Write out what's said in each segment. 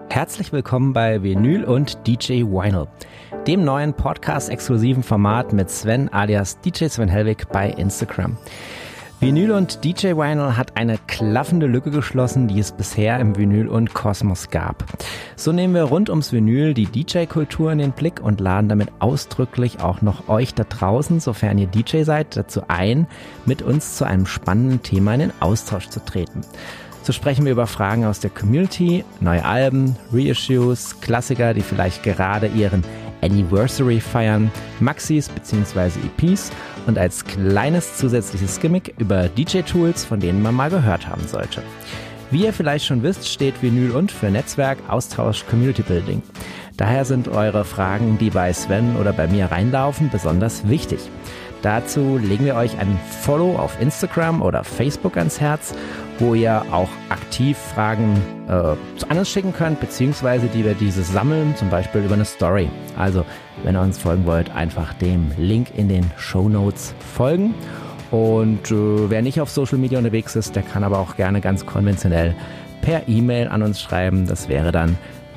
Herzlich willkommen bei Vinyl und DJ Vinyl, dem neuen Podcast-exklusiven Format mit Sven alias DJ Sven Hellwig bei Instagram. Vinyl und DJ Vinyl hat eine klaffende Lücke geschlossen, die es bisher im Vinyl und Kosmos gab. So nehmen wir rund ums Vinyl die DJ-Kultur in den Blick und laden damit ausdrücklich auch noch euch da draußen, sofern ihr DJ seid, dazu ein, mit uns zu einem spannenden Thema in den Austausch zu treten. So sprechen wir über Fragen aus der Community, neue Alben, Reissues, Klassiker, die vielleicht gerade ihren Anniversary feiern, Maxis bzw. EPs und als kleines zusätzliches Gimmick über DJ-Tools, von denen man mal gehört haben sollte. Wie ihr vielleicht schon wisst, steht Vinyl und für Netzwerk, Austausch, Community Building. Daher sind eure Fragen, die bei Sven oder bei mir reinlaufen, besonders wichtig. Dazu legen wir euch ein Follow auf Instagram oder Facebook ans Herz, wo ihr auch aktiv Fragen an uns schicken könnt, beziehungsweise die wir diese sammeln, zum Beispiel über eine Story. Also, wenn ihr uns folgen wollt, einfach dem Link in den Shownotes folgen. Und wer nicht auf Social Media unterwegs ist, der kann aber auch gerne ganz konventionell per E-Mail an uns schreiben. Das wäre dann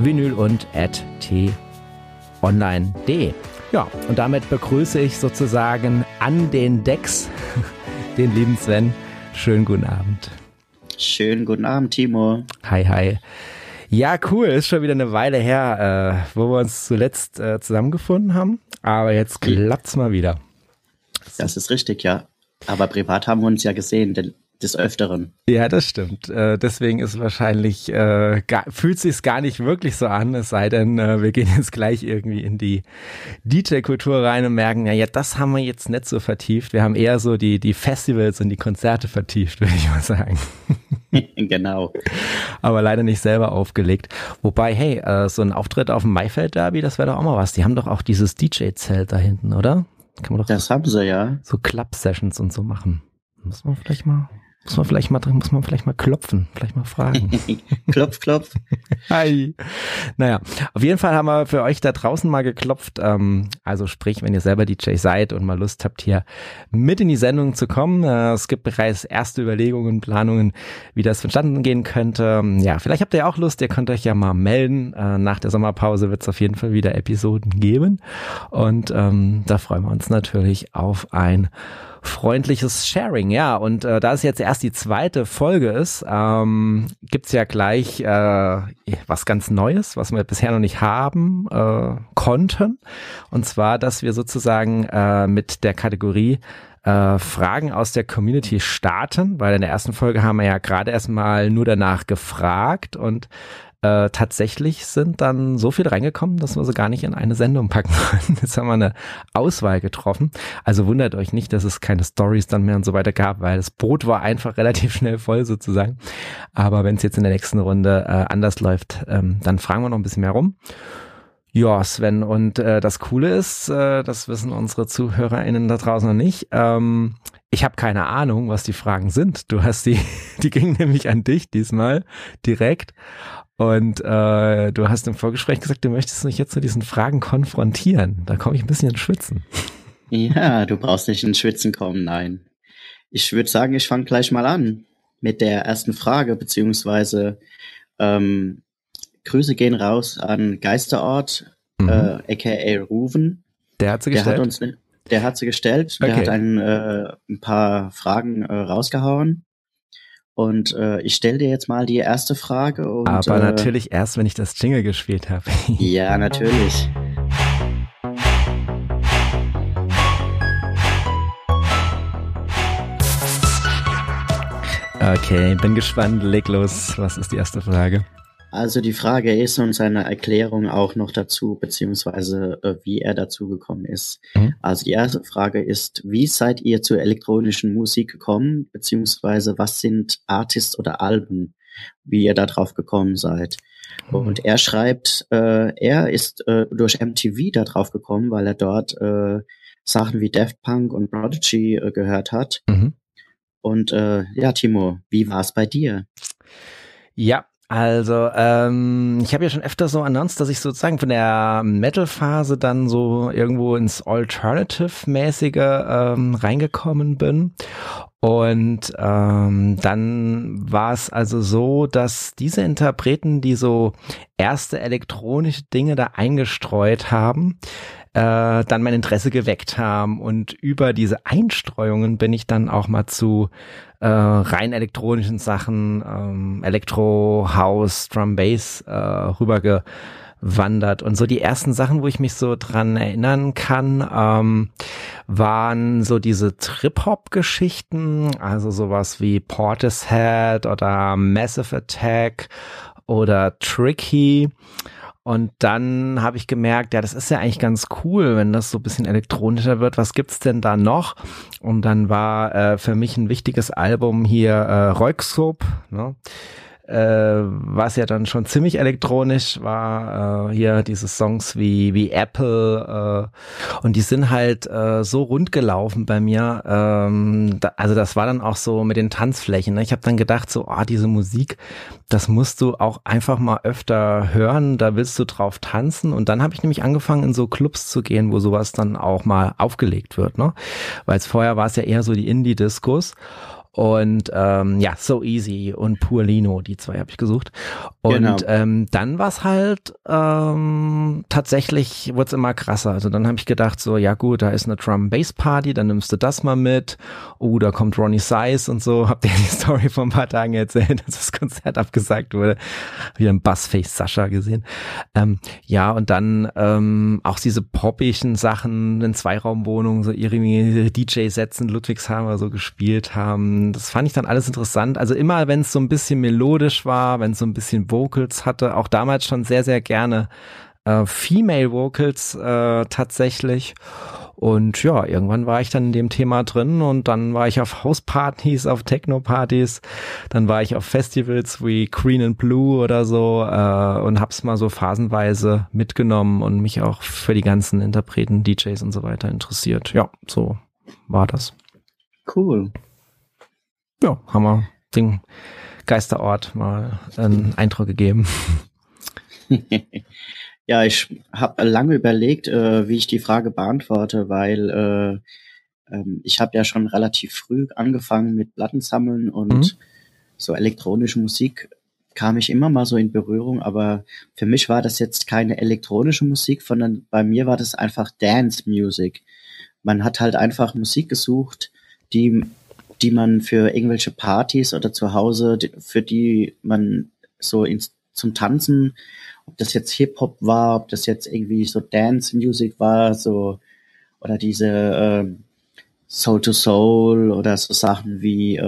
vinylund@t-online.de. Ja, und damit begrüße ich sozusagen an den Decks den lieben Sven. Schönen guten Abend. Schönen guten Abend, Timo. Hi, hi. Ja, cool. Ist schon wieder eine Weile her, wo wir uns zuletzt zusammengefunden haben. Aber jetzt klappt's mal wieder. Das ist richtig, ja. Aber privat haben wir uns ja gesehen, des Öfteren. Ja, das stimmt. Deswegen ist wahrscheinlich, fühlt sich's gar nicht wirklich so an, es sei denn, wir gehen jetzt gleich irgendwie in die DJ-Kultur rein und merken, ja, das haben wir jetzt nicht so vertieft. Wir haben eher so die Festivals und die Konzerte vertieft, würde ich mal sagen. Genau. Aber leider nicht selber aufgelegt. Wobei, hey, so ein Auftritt auf dem Maifeld-Derby, das wäre doch auch mal was. Die haben doch auch dieses DJ-Zelt da hinten, oder? Kann man doch das haben sie, ja. So Club-Sessions und so machen. Muss man vielleicht mal klopfen, vielleicht mal fragen. Klopf, klopf. Hi. Naja, auf jeden Fall haben wir für euch da draußen mal geklopft. Also sprich, wenn ihr selber DJ seid und mal Lust habt, hier mit in die Sendung zu kommen. Es gibt bereits erste Überlegungen, Planungen, wie das vonstatten gehen könnte. Ja, vielleicht habt ihr auch Lust, ihr könnt euch ja mal melden. Nach der Sommerpause wird es auf jeden Fall wieder Episoden geben. Und da freuen wir uns natürlich auf ein freundliches Sharing, ja, und da es jetzt erst die zweite Folge ist, gibt's ja gleich was ganz Neues, was wir bisher noch nicht haben konnten, und zwar, dass wir sozusagen mit der Kategorie Fragen aus der Community starten, weil in der ersten Folge haben wir ja gerade erstmal nur danach gefragt und tatsächlich sind dann so viel reingekommen, dass wir sie gar nicht in eine Sendung packen können. Jetzt haben wir eine Auswahl getroffen. Also wundert euch nicht, dass es keine Stories dann mehr und so weiter gab, weil das Boot war einfach relativ schnell voll sozusagen. Aber wenn es jetzt in der nächsten Runde anders läuft, dann fragen wir noch ein bisschen mehr rum. Ja, Sven, und das Coole ist, das wissen unsere ZuhörerInnen da draußen noch nicht, ich habe keine Ahnung, was die Fragen sind. Du hast die gingen nämlich an dich diesmal direkt. Und du hast im Vorgespräch gesagt, du möchtest mich jetzt zu diesen Fragen konfrontieren. Da komme ich ein bisschen ins Schwitzen. Ja, du brauchst nicht ins Schwitzen kommen, nein. Ich würde sagen, ich fange gleich mal an mit der ersten Frage, beziehungsweise Grüße gehen raus an Geisterort, aka Ruven. Der hat sie gestellt? Der hat sie gestellt. Okay. Der hat ein paar Fragen rausgehauen. Und ich stelle dir jetzt mal die erste Frage. Und, aber natürlich erst, wenn ich das Jingle gespielt habe. Ja, natürlich. Okay, bin gespannt. Leg los. Was ist die erste Frage? Also die Frage ist und seine Erklärung auch noch dazu, beziehungsweise wie er dazu gekommen ist. Also die erste Frage ist, wie seid ihr zur elektronischen Musik gekommen, beziehungsweise was sind Artists oder Alben, wie ihr da drauf gekommen seid? Und er schreibt, er ist durch MTV da drauf gekommen, weil er dort Sachen wie Daft Punk und Prodigy gehört hat. Und ja, Timo, wie war es bei dir? Ja, also ich habe ja schon öfter so announced, dass ich sozusagen von der Metal-Phase dann so irgendwo ins Alternative-mäßige reingekommen bin. Und dann war es also so, dass diese Interpreten, die so erste elektronische Dinge da eingestreut haben, dann mein Interesse geweckt haben. Und über diese Einstreuungen bin ich dann auch mal zu rein elektronischen Sachen, Elektro, House, Drum, Bass rübergewandert. Und so die ersten Sachen, wo ich mich so dran erinnern kann, waren so diese Trip-Hop-Geschichten, also sowas wie Portishead oder Massive Attack oder Tricky. Und dann habe ich gemerkt, ja, das ist ja eigentlich ganz cool, wenn das so ein bisschen elektronischer wird. Was gibt's denn da noch? Und dann war für mich ein wichtiges Album hier Röyksopp, ne? Was ja dann schon ziemlich elektronisch war, hier diese Songs wie Apple, und die sind halt so rund gelaufen bei mir, also das war dann auch so mit den Tanzflächen, ne? Ich habe dann gedacht so, diese Musik, das musst du auch einfach mal öfter hören, da willst du drauf tanzen. Und dann habe ich nämlich angefangen, in so Clubs zu gehen, wo sowas dann auch mal aufgelegt wird, ne? Weil vorher war es ja eher so die Indie-Discos. Und ja, So Easy und Purlino, die zwei habe ich gesucht. Und dann war es halt tatsächlich, wurde es immer krasser. Also dann habe ich gedacht so, ja gut, da ist eine Drum-Bass-Party, dann nimmst du das mal mit. Oh, da kommt Ronnie Size und so. Habt ihr die Story vor ein paar Tagen erzählt, dass das Konzert abgesagt wurde. Wieder ein Buzzface Sascha gesehen. Ja, und dann auch diese poppischen Sachen in Zweiraumwohnungen, so ihre DJ-Sets in Ludwigshafen so gespielt haben. Das fand ich dann alles interessant. Also immer, wenn es so ein bisschen melodisch war, wenn es so ein bisschen Vocals hatte, auch damals schon sehr, sehr gerne Female Vocals tatsächlich. Und ja, irgendwann war ich dann in dem Thema drin und dann war ich auf Hauspartys, auf Techno-Partys, dann war ich auf Festivals wie Green and Blue oder so und hab's mal so phasenweise mitgenommen und mich auch für die ganzen Interpreten, DJs und so weiter interessiert. Ja, so war das. Cool. Ja, haben wir den Geisterort mal einen Eindruck gegeben. Ja, ich habe lange überlegt, wie ich die Frage beantworte, weil ich habe ja schon relativ früh angefangen mit Plattensammeln und so elektronische Musik kam ich immer mal so in Berührung, aber für mich war das jetzt keine elektronische Musik, sondern bei mir war das einfach Dance Music. Man hat halt einfach Musik gesucht, die man für irgendwelche Partys oder zu Hause, für die man so zum Tanzen, ob das jetzt Hip-Hop war, ob das jetzt irgendwie so Dance-Music war, so, oder diese Soul to Soul oder so Sachen wie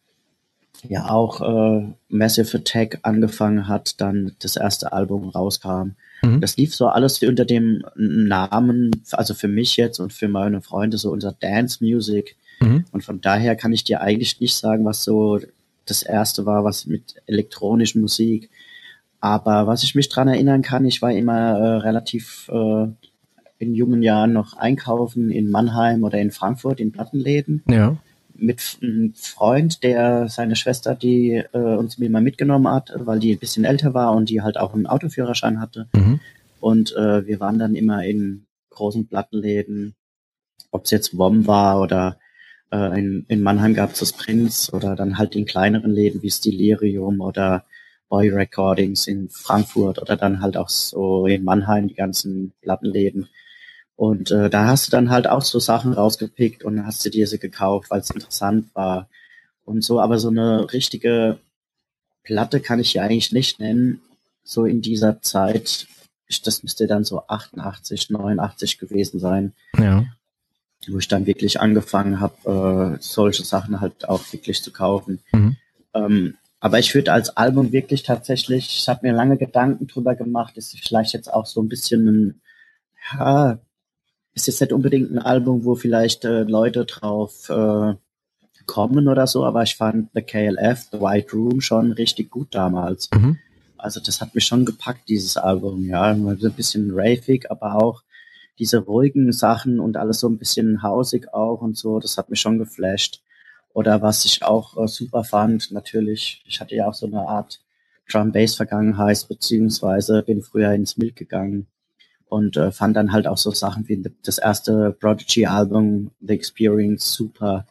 ja auch Massive Attack angefangen hat, dann das erste Album rauskam. Das lief so alles unter dem Namen, also für mich jetzt und für meine Freunde so unter Dance Music. Und von daher kann ich dir eigentlich nicht sagen, was so das erste war, was mit elektronischer Musik. Aber was ich mich dran erinnern kann, ich war immer relativ in jungen Jahren noch einkaufen in Mannheim oder in Frankfurt in Plattenläden. Ja. Mit einem Freund, der seine Schwester, die uns mal mitgenommen hat, weil die ein bisschen älter war und die halt auch einen Autoführerschein hatte. Und wir waren dann immer in großen Plattenläden, ob es jetzt WOM war oder in Mannheim gab es das Prinz oder dann halt in kleineren Läden wie Stilirium oder Boy Recordings in Frankfurt oder dann halt auch so in Mannheim die ganzen Plattenläden. Und da hast du dann halt auch so Sachen rausgepickt und hast du dir sie gekauft, weil es interessant war und so. Aber so eine richtige Platte kann ich ja eigentlich nicht nennen, so in dieser Zeit. Das müsste dann so 88, 89 gewesen sein. Ja. Wo ich dann wirklich angefangen habe, solche Sachen halt auch wirklich zu kaufen. Aber ich würde als Album wirklich tatsächlich, ich habe mir lange Gedanken drüber gemacht, ist vielleicht jetzt auch so ein bisschen ist jetzt nicht unbedingt ein Album, wo vielleicht Leute drauf kommen oder so, aber ich fand The KLF, The White Room schon richtig gut damals. Also das hat mich schon gepackt, dieses Album, ja. So ein bisschen ravig, aber auch diese ruhigen Sachen und alles so ein bisschen hausig auch und so, das hat mich schon geflasht. Oder was ich auch super fand, natürlich, ich hatte ja auch so eine Art Drum-Bass-Vergangenheit, beziehungsweise bin früher ins Milk gegangen und fand dann halt auch so Sachen wie das erste Prodigy-Album, The Experience, super.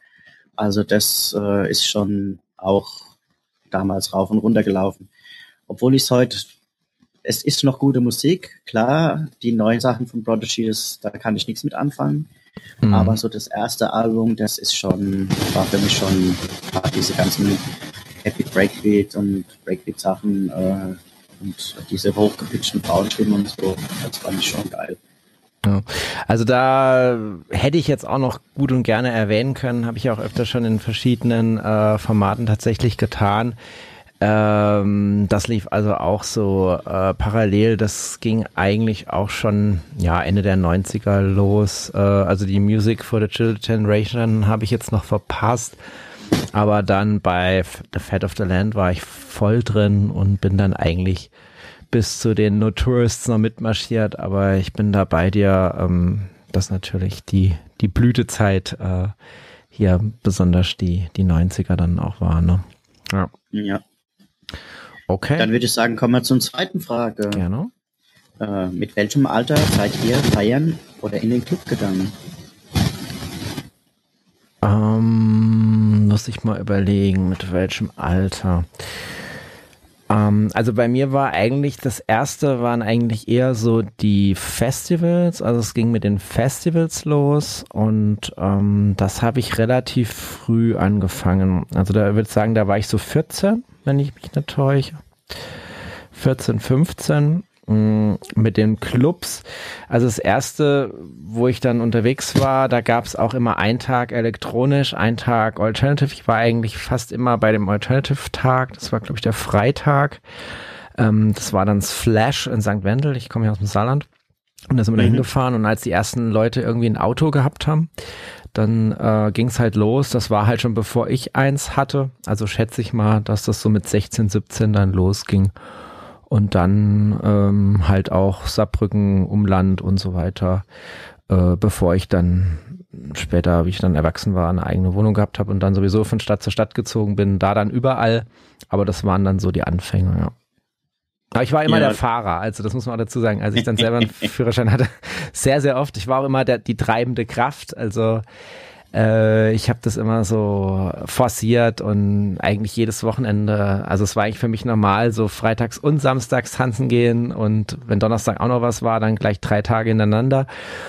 Also das ist schon auch damals rauf und runter gelaufen. Obwohl es ist noch gute Musik, klar, die neuen Sachen von Prodigy, da kann ich nichts mit anfangen. Aber so das erste Album, war für mich schon diese ganzen Happy Breakbeat und Breakbeat-Sachen und diese hochgepitchten Frauenstimmen und so, das fand ich schon geil. Ja. Also da hätte ich jetzt auch noch gut und gerne erwähnen können, habe ich auch öfter schon in verschiedenen Formaten tatsächlich getan. Das lief also auch so parallel, das ging eigentlich auch schon Ende der 90er los. Also die Music for the Children's Generation habe ich jetzt noch verpasst. Aber dann bei The Fat of the Land war ich voll drin und bin dann eigentlich bis zu den No Tourists noch mitmarschiert. Aber ich bin da bei dir, dass natürlich die Blütezeit hier besonders die 90er dann auch war. Ne? Ja. Okay. Dann würde ich sagen, kommen wir zur zweiten Frage. Gerne. Mit welchem Alter seid ihr feiern oder in den Club gegangen? Muss ich mal überlegen, mit welchem Alter. Also bei mir war eigentlich, das erste waren eigentlich eher so die Festivals, also es ging mit den Festivals los und das habe ich relativ früh angefangen. Also da würde ich sagen, da war ich so 14, wenn ich mich nicht täusche. 14, 15. Mit den Clubs, also das erste, wo ich dann unterwegs war, da gab es auch immer einen Tag elektronisch, einen Tag Alternative. Ich war eigentlich fast immer bei dem Alternative-Tag, das war glaube ich der Freitag. Das war dann Flash in St. Wendel, ich komme ja aus dem Saarland. Und da sind wir da hingefahren und als die ersten Leute irgendwie ein Auto gehabt haben, dann ging es halt los. Das war halt schon bevor ich eins hatte, also schätze ich mal, dass das so mit 16, 17 dann losging. Und dann halt auch Saarbrücken, Umland und so weiter, bevor ich dann später, wie ich dann erwachsen war, eine eigene Wohnung gehabt habe und dann sowieso von Stadt zu Stadt gezogen bin, da dann überall. Aber das waren dann so die Anfänge, ja. Aber ich war immer der Fahrer, also das muss man auch dazu sagen, als ich dann selber einen Führerschein hatte, sehr, sehr oft. Ich war auch immer die treibende Kraft, also ich habe das immer so forciert und eigentlich jedes Wochenende, also es war eigentlich für mich normal, so freitags und samstags tanzen gehen und wenn Donnerstag auch noch was war, dann gleich 3 Tage hintereinander.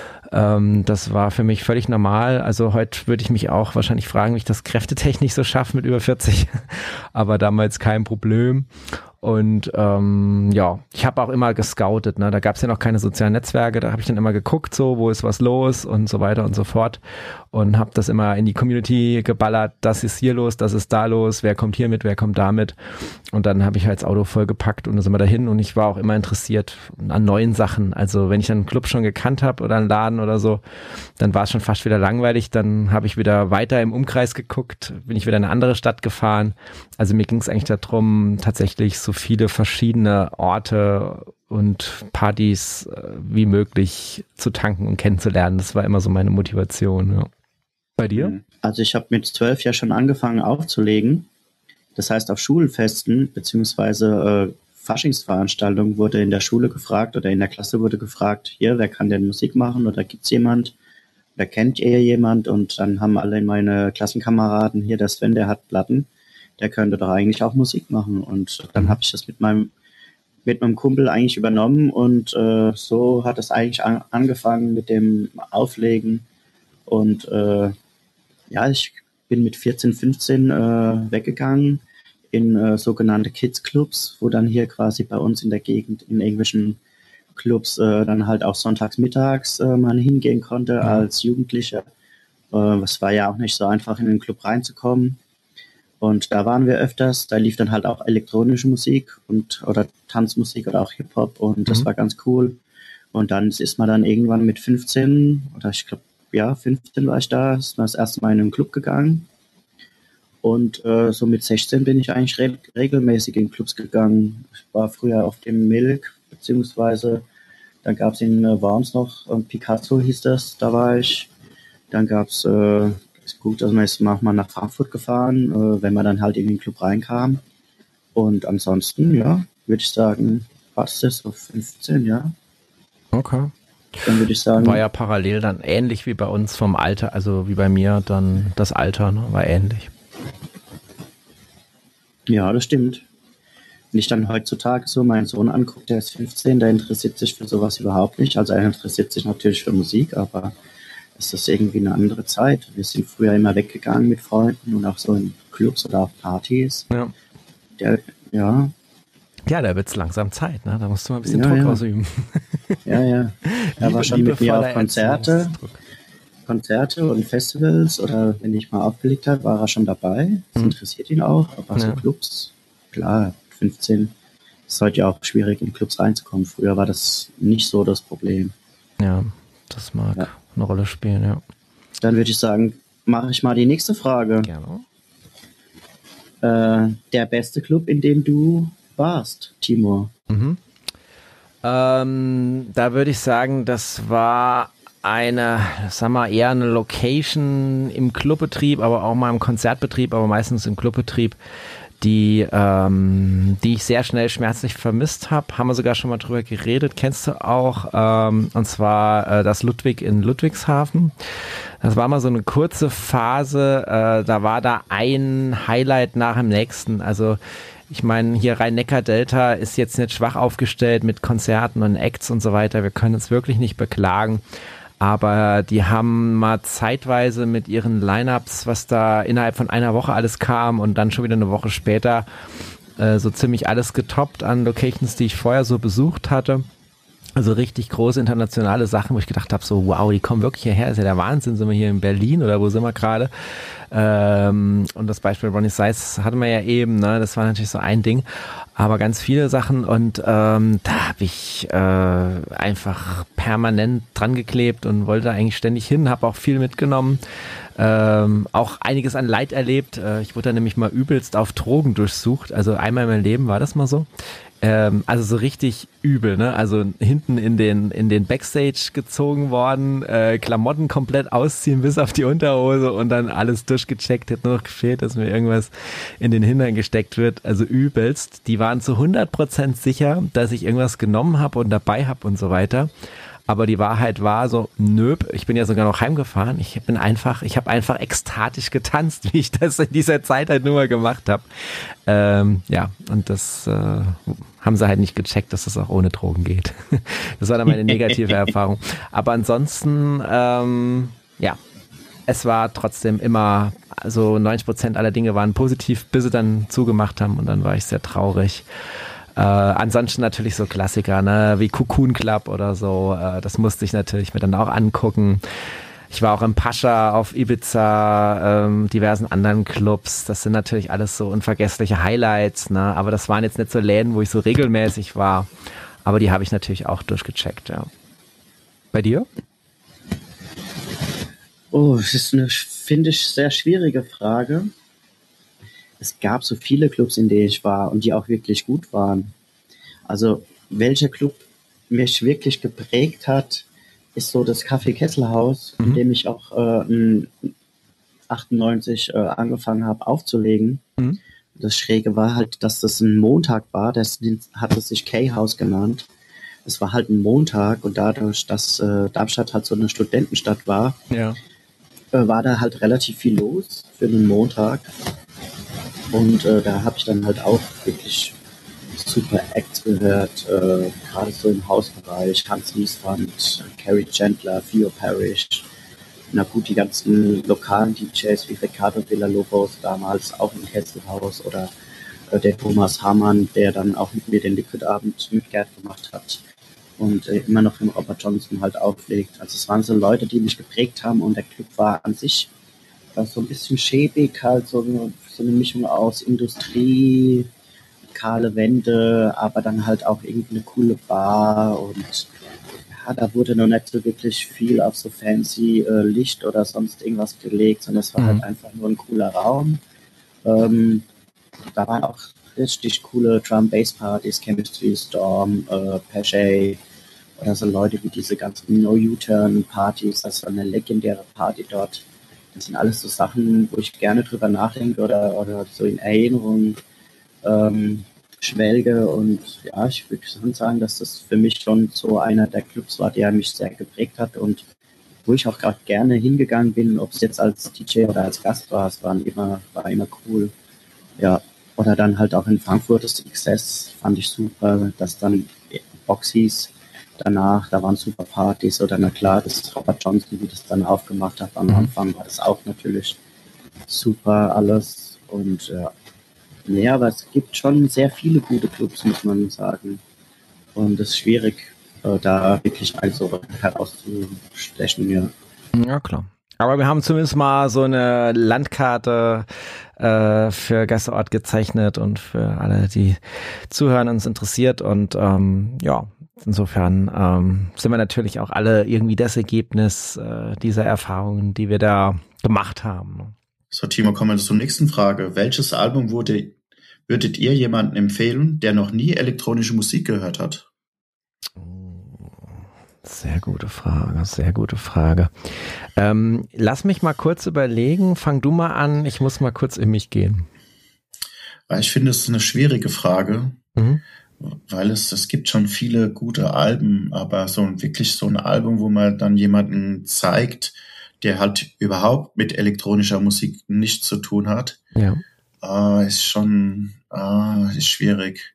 Das war für mich völlig normal. Also heute würde ich mich auch wahrscheinlich fragen, wie ich das kräftetechnisch so schaffe mit über 40, aber damals kein Problem. Und ich habe auch immer gescoutet, ne? Da gab es ja noch keine sozialen Netzwerke, da habe ich dann immer geguckt, so, wo ist was los und so weiter und so fort und habe das immer in die Community geballert, das ist hier los, das ist da los, wer kommt hier mit, wer kommt da mit und dann habe ich halt das Auto vollgepackt und dann sind wir dahin und ich war auch immer interessiert an neuen Sachen, also wenn ich einen Club schon gekannt habe oder einen Laden oder so, dann war es schon fast wieder langweilig, dann habe ich wieder weiter im Umkreis geguckt, bin ich wieder in eine andere Stadt gefahren, also mir ging es eigentlich darum, tatsächlich so viele verschiedene Orte und Partys wie möglich zu tanken und kennenzulernen. Das war immer so meine Motivation. Ja. Bei dir? Also ich habe mit 12 ja schon angefangen aufzulegen. Das heißt, auf Schulfesten beziehungsweise Faschingsveranstaltungen wurde in der Schule gefragt oder in der Klasse wurde gefragt, hier, wer kann denn Musik machen oder gibt's jemand? Oder kennt ihr jemand? Und dann haben alle meine Klassenkameraden, hier der Sven, der hat Platten, der könnte doch eigentlich auch Musik machen. Und dann habe ich das mit meinem Kumpel eigentlich übernommen und so hat es eigentlich angefangen mit dem Auflegen. Und ich bin mit 14, 15 weggegangen in sogenannte Kids-Clubs, wo dann hier quasi bei uns in der Gegend in irgendwelchen Clubs dann halt auch sonntags mittags man hingehen konnte als Jugendlicher. Es war ja auch nicht so einfach, in den Club reinzukommen. Und da waren wir öfters, da lief dann halt auch elektronische Musik oder Tanzmusik oder auch Hip-Hop und das war ganz cool. Und dann ist man dann irgendwann mit 15 oder ich glaube, 15 war ich da, ist man das erste Mal in einen Club gegangen. Und so mit 16 bin ich eigentlich regelmäßig in Clubs gegangen. Ich war früher auf dem Milk, beziehungsweise dann gab es in Worms noch, Picasso hieß das, da war ich. Dann gab es ist gut, also man ist manchmal nach Frankfurt gefahren, wenn man dann halt in den Club reinkam. Und ansonsten, würde ich sagen, passt es auf 15, ja. Okay. Dann würde ich sagen. War ja parallel dann ähnlich wie bei uns vom Alter, also wie bei mir dann das Alter, ne, war ähnlich. Ja, das stimmt. Wenn ich dann heutzutage so meinen Sohn angucke, der ist 15, der interessiert sich für sowas überhaupt nicht. Also er interessiert sich natürlich für Musik, aber es ist irgendwie eine andere Zeit. Wir sind früher immer weggegangen mit Freunden und auch so in Clubs oder auf Partys. Ja. Ja, da wird's langsam Zeit, ne? Da musst du mal ein bisschen Ja, Druck ja. ausüben. ja. Er war schon mit mir auf Konzerte und Festivals oder wenn ich mal aufgelegt habe, war er schon dabei. Das interessiert ihn auch, aber so Clubs, klar, 15 ist heute ja auch schwierig, in Clubs reinzukommen. Früher war das nicht so das Problem. Ja, das mag eine Rolle spielen, ja. Dann würde ich sagen, mache ich mal die nächste Frage. Gerne. Der beste Club, in dem du warst, Timur? Da würde ich sagen, das war eher eine Location im Clubbetrieb, aber auch mal im Konzertbetrieb, aber meistens im Clubbetrieb, die ich sehr schnell schmerzlich vermisst habe. Haben wir sogar schon mal drüber geredet. Kennst du auch? Und zwar das Ludwig in Ludwigshafen. Das war mal so eine kurze Phase. Da war da ein Highlight nach dem nächsten. Also ich meine, hier Rhein-Neckar-Delta ist jetzt nicht schwach aufgestellt mit Konzerten und Acts und so weiter. Wir können uns wirklich nicht beklagen. Aber die haben mal zeitweise mit ihren Lineups, was da innerhalb von einer Woche alles kam und dann schon wieder eine Woche später so ziemlich alles getoppt an Locations, die ich vorher so besucht hatte. Also richtig große internationale Sachen, wo ich gedacht habe, so wow, die kommen wirklich hierher, ist ja der Wahnsinn, sind wir hier in Berlin oder wo sind wir gerade? Und das Beispiel Ronnie Size hatten wir ja eben, ne? Das war natürlich so ein Ding, aber ganz viele Sachen und da habe ich einfach permanent dran geklebt und wollte eigentlich ständig hin, habe auch viel mitgenommen, auch einiges an Leid erlebt. Ich wurde da nämlich mal übelst auf Drogen durchsucht, also einmal in meinem Leben war das mal so. Also so richtig übel, ne? Also hinten in den Backstage gezogen worden, Klamotten komplett ausziehen bis auf die Unterhose und dann alles durchgecheckt. Hätte nur noch gefehlt, dass mir irgendwas in den Hintern gesteckt wird. Also übelst. Die waren zu 100% sicher, dass ich irgendwas genommen habe und dabei habe und so weiter. Aber die Wahrheit war so, nöp, ich bin ja sogar noch heimgefahren. Ich habe einfach ekstatisch getanzt, wie ich das in dieser Zeit halt nur mal gemacht habe. Und das haben sie halt nicht gecheckt, dass das auch ohne Drogen geht. Das war dann meine negative Erfahrung. Aber ansonsten, es war trotzdem immer, also 90% aller Dinge waren positiv, bis sie dann zugemacht haben und dann war ich sehr traurig. Ansonsten natürlich so Klassiker, ne, wie Cocoon Club oder so, das musste ich natürlich mir dann auch angucken. Ich war auch im Pascha auf Ibiza, diversen anderen Clubs, das sind natürlich alles so unvergessliche Highlights, ne, aber das waren jetzt nicht so Läden, wo ich so regelmäßig war, aber die habe ich natürlich auch durchgecheckt, ja. Bei dir? Oh, das ist eine, finde ich, sehr schwierige Frage. Es gab so viele Clubs, in denen ich war und die auch wirklich gut waren. Also welcher Club mich wirklich geprägt hat, ist so das Café Kesselhaus, in dem ich auch 98 angefangen habe aufzulegen. Das Schräge war halt, dass das ein Montag war, das hat es sich K-House genannt. Es war halt ein Montag und dadurch, dass Darmstadt halt so eine Studentenstadt war, war da halt relativ viel los für einen Montag. Und da habe ich dann halt auch wirklich super Acts gehört, gerade so im Hausbereich, Hans Nieswand, Carrie Chandler, Theo Parrish, na gut, die ganzen lokalen DJs wie Ricardo Villalobos damals auch im Kesselhaus oder der Thomas Hamann, der dann auch mit mir den Liquid-Abend mit Gerd gemacht hat und immer noch im Robert Johnson halt auflegt. Also es waren so Leute, die mich geprägt haben und der Club war an sich so ein bisschen schäbig, halt so eine Mischung aus Industrie, kahle Wände, aber dann halt auch irgendwie eine coole Bar und ja, da wurde noch nicht so wirklich viel auf so fancy Licht oder sonst irgendwas gelegt, sondern es war halt einfach nur ein cooler Raum. Da waren auch richtig coole Drum-Bass-Partys, Chemistry Storm, Pache oder so Leute wie diese ganzen No-U-Turn-Partys, das war eine legendäre Party dort. Das sind alles so Sachen, wo ich gerne drüber nachdenke oder so in Erinnerung Schwelge und ja, ich würde schon sagen, dass das für mich schon so einer der Clubs war, der mich sehr geprägt hat und wo ich auch gerade gerne hingegangen bin, ob es jetzt als DJ oder als Gast war, es war immer cool. Ja, oder dann halt auch in Frankfurt das XS fand ich super, dass dann Box hieß. Danach, da waren super Partys oder na klar, das Robert Johnson, wie das dann aufgemacht hat. Am Anfang war das auch natürlich super alles und nee, aber es gibt schon sehr viele gute Clubs, muss man sagen. Und es ist schwierig, da wirklich einen so herauszustechen, ja. Ja, klar. Aber wir haben zumindest mal so eine Landkarte für Gästeort gezeichnet und für alle, die zuhören, uns interessiert. Und ja, insofern sind wir natürlich auch alle irgendwie das Ergebnis dieser Erfahrungen, die wir da gemacht haben. So, Timo, kommen wir zur nächsten Frage. Welches Album würdet ihr jemandem empfehlen, der noch nie elektronische Musik gehört hat? Sehr gute Frage, sehr gute Frage. Lass mich mal kurz überlegen. Fang du mal an. Ich muss mal kurz in mich gehen. Ich finde, es ist eine schwierige Frage, weil es gibt schon viele gute Alben, aber wirklich so ein Album, wo man dann jemanden zeigt, der halt überhaupt mit elektronischer Musik nichts zu tun hat, ist schon ist schwierig.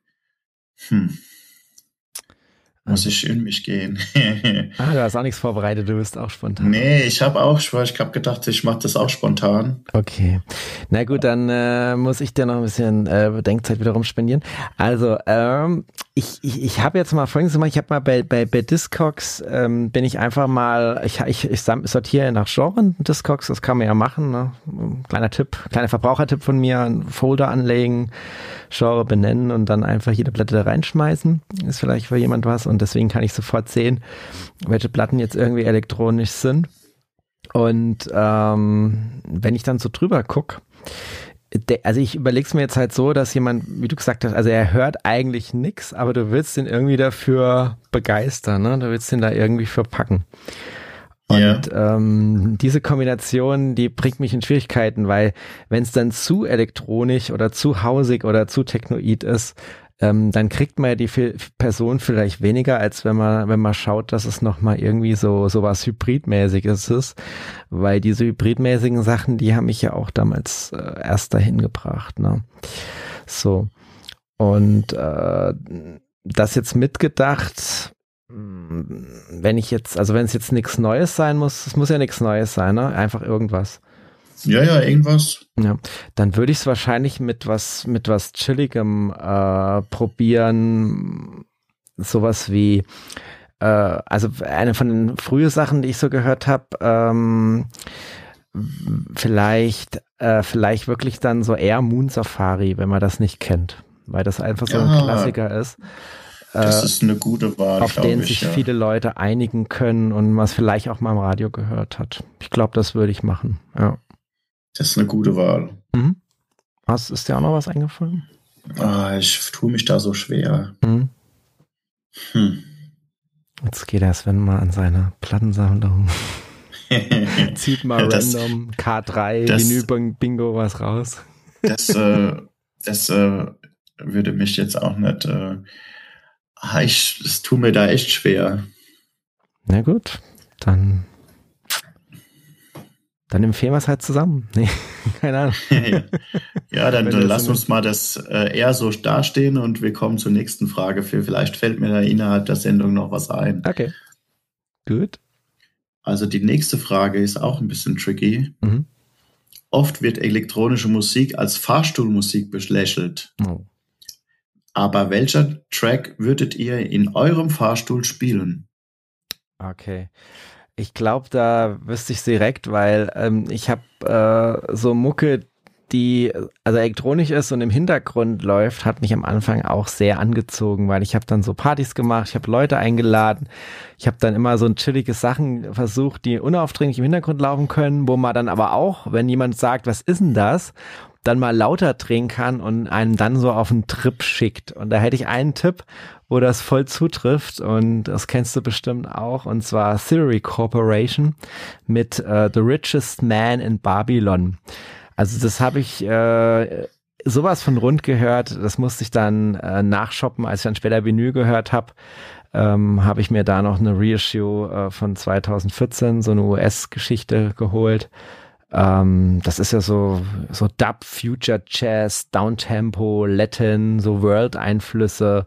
Muss ich in mich gehen. Du hast auch nichts vorbereitet, du bist auch spontan. Nee, ich habe gedacht, ich mache das auch spontan. Okay. Na gut, dann muss ich dir noch ein bisschen Bedenkzeit wiederum spendieren. Also, ich habe jetzt mal Folgendes gemacht, ich habe mal bei Discogs, bin ich einfach mal, ich sortiere nach Genren Discogs, das kann man ja machen, ne? Kleiner Verbrauchertipp von mir, einen Folder anlegen, Genre benennen und dann einfach jede Platte da reinschmeißen. Ist vielleicht für jemand was und deswegen kann ich sofort sehen, welche Platten jetzt irgendwie elektronisch sind. Und wenn ich dann so drüber gucke, also ich überlege es mir jetzt halt so, dass jemand, wie du gesagt hast, also er hört eigentlich nichts, aber du willst ihn irgendwie dafür begeistern, ne? Du willst ihn da irgendwie verpacken. Und diese Kombination, die bringt mich in Schwierigkeiten, weil wenn es dann zu elektronisch oder zu hausig oder zu technoid ist, dann kriegt man ja die Person vielleicht weniger, als wenn man schaut, dass es nochmal irgendwie so was Hybridmäßiges ist, weil diese hybridmäßigen Sachen, die haben mich ja auch damals erst dahin gebracht, ne? So. Und das jetzt mitgedacht, wenn es jetzt nichts Neues sein muss, es muss ja nichts Neues sein, ne? Einfach irgendwas. Ja, irgendwas. Ja, dann würde ich es wahrscheinlich mit was Chilligem probieren. Sowas wie, also eine von den frühen Sachen, die ich so gehört habe, vielleicht wirklich dann so eher Moon Safari, wenn man das nicht kennt, weil das einfach so ein Klassiker ist. Das ist eine gute Wahl, auf den sich viele Leute einigen können und man es vielleicht auch mal im Radio gehört hat. Ich glaube, das würde ich machen, ja. Das ist eine gute Wahl. Ist dir auch noch was eingefallen? Ich tue mich da so schwer. Jetzt geht der Sven mal an seine Plattensammlung. Zieht mal random K3, Vinyl-Bingo was raus. Das würde mich jetzt auch nicht... es tut mir da echt schwer. Na gut, dann empfehlen wir es halt zusammen. Nee, keine Ahnung. Ja, dann lass uns mal das eher so dastehen und wir kommen zur nächsten Frage. Vielleicht fällt mir da innerhalb der Sendung noch was ein. Okay, gut. Also die nächste Frage ist auch ein bisschen tricky. Oft wird elektronische Musik als Fahrstuhlmusik belächelt. Aber welcher Track würdet ihr in eurem Fahrstuhl spielen? Okay. Ich glaube, da wüsste ich direkt, weil ich habe so Mucke, die also elektronisch ist und im Hintergrund läuft, hat mich am Anfang auch sehr angezogen, weil ich habe dann so Partys gemacht, ich habe Leute eingeladen, ich habe dann immer so ein chillige Sachen versucht, die unaufdringlich im Hintergrund laufen können, wo man dann aber auch, wenn jemand sagt, was ist denn das, dann mal lauter drehen kann und einen dann so auf einen Trip schickt. Und da hätte ich einen Tipp, wo das voll zutrifft und das kennst du bestimmt auch, und zwar Theory Corporation mit The Richest Man in Babylon. Also das habe ich sowas von rund gehört. Das musste ich dann nachshoppen, als ich dann später Vinyl gehört habe. Habe ich mir da noch eine Reissue von 2014, so eine US-Geschichte geholt. Das ist ja so Dub, Future Jazz, Downtempo, Latin, so World-Einflüsse.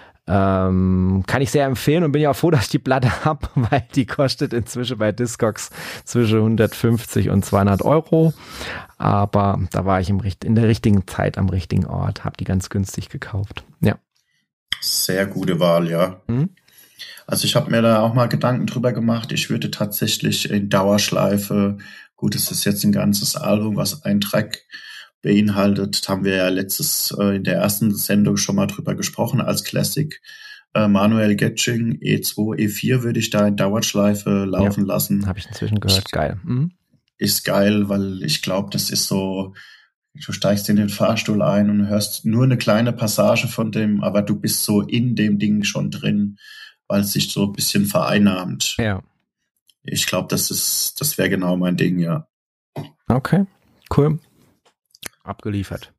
Kann ich sehr empfehlen und bin ja auch froh, dass ich die Platte habe, weil die kostet inzwischen bei Discogs zwischen 150 und 200 €. Aber da war ich in der richtigen Zeit am richtigen Ort, habe die ganz günstig gekauft. Ja. Sehr gute Wahl, ja. Also ich habe mir da auch mal Gedanken drüber gemacht. Ich würde tatsächlich in Dauerschleife, gut, es ist jetzt ein ganzes Album, was einen Track beinhaltet, haben wir ja in der ersten Sendung schon mal drüber gesprochen, als Classic. Manuel Getsching, E2, E4 würde ich da in Dauerschleife laufen lassen. Habe ich inzwischen gehört, geil. Ist geil, weil ich glaube, das ist so, du steigst in den Fahrstuhl ein und hörst nur eine kleine Passage von dem, aber du bist so in dem Ding schon drin, weil es sich so ein bisschen vereinnahmt. Ja. Ich glaube, das wäre genau mein Ding, ja. Okay, cool. Abgeliefert.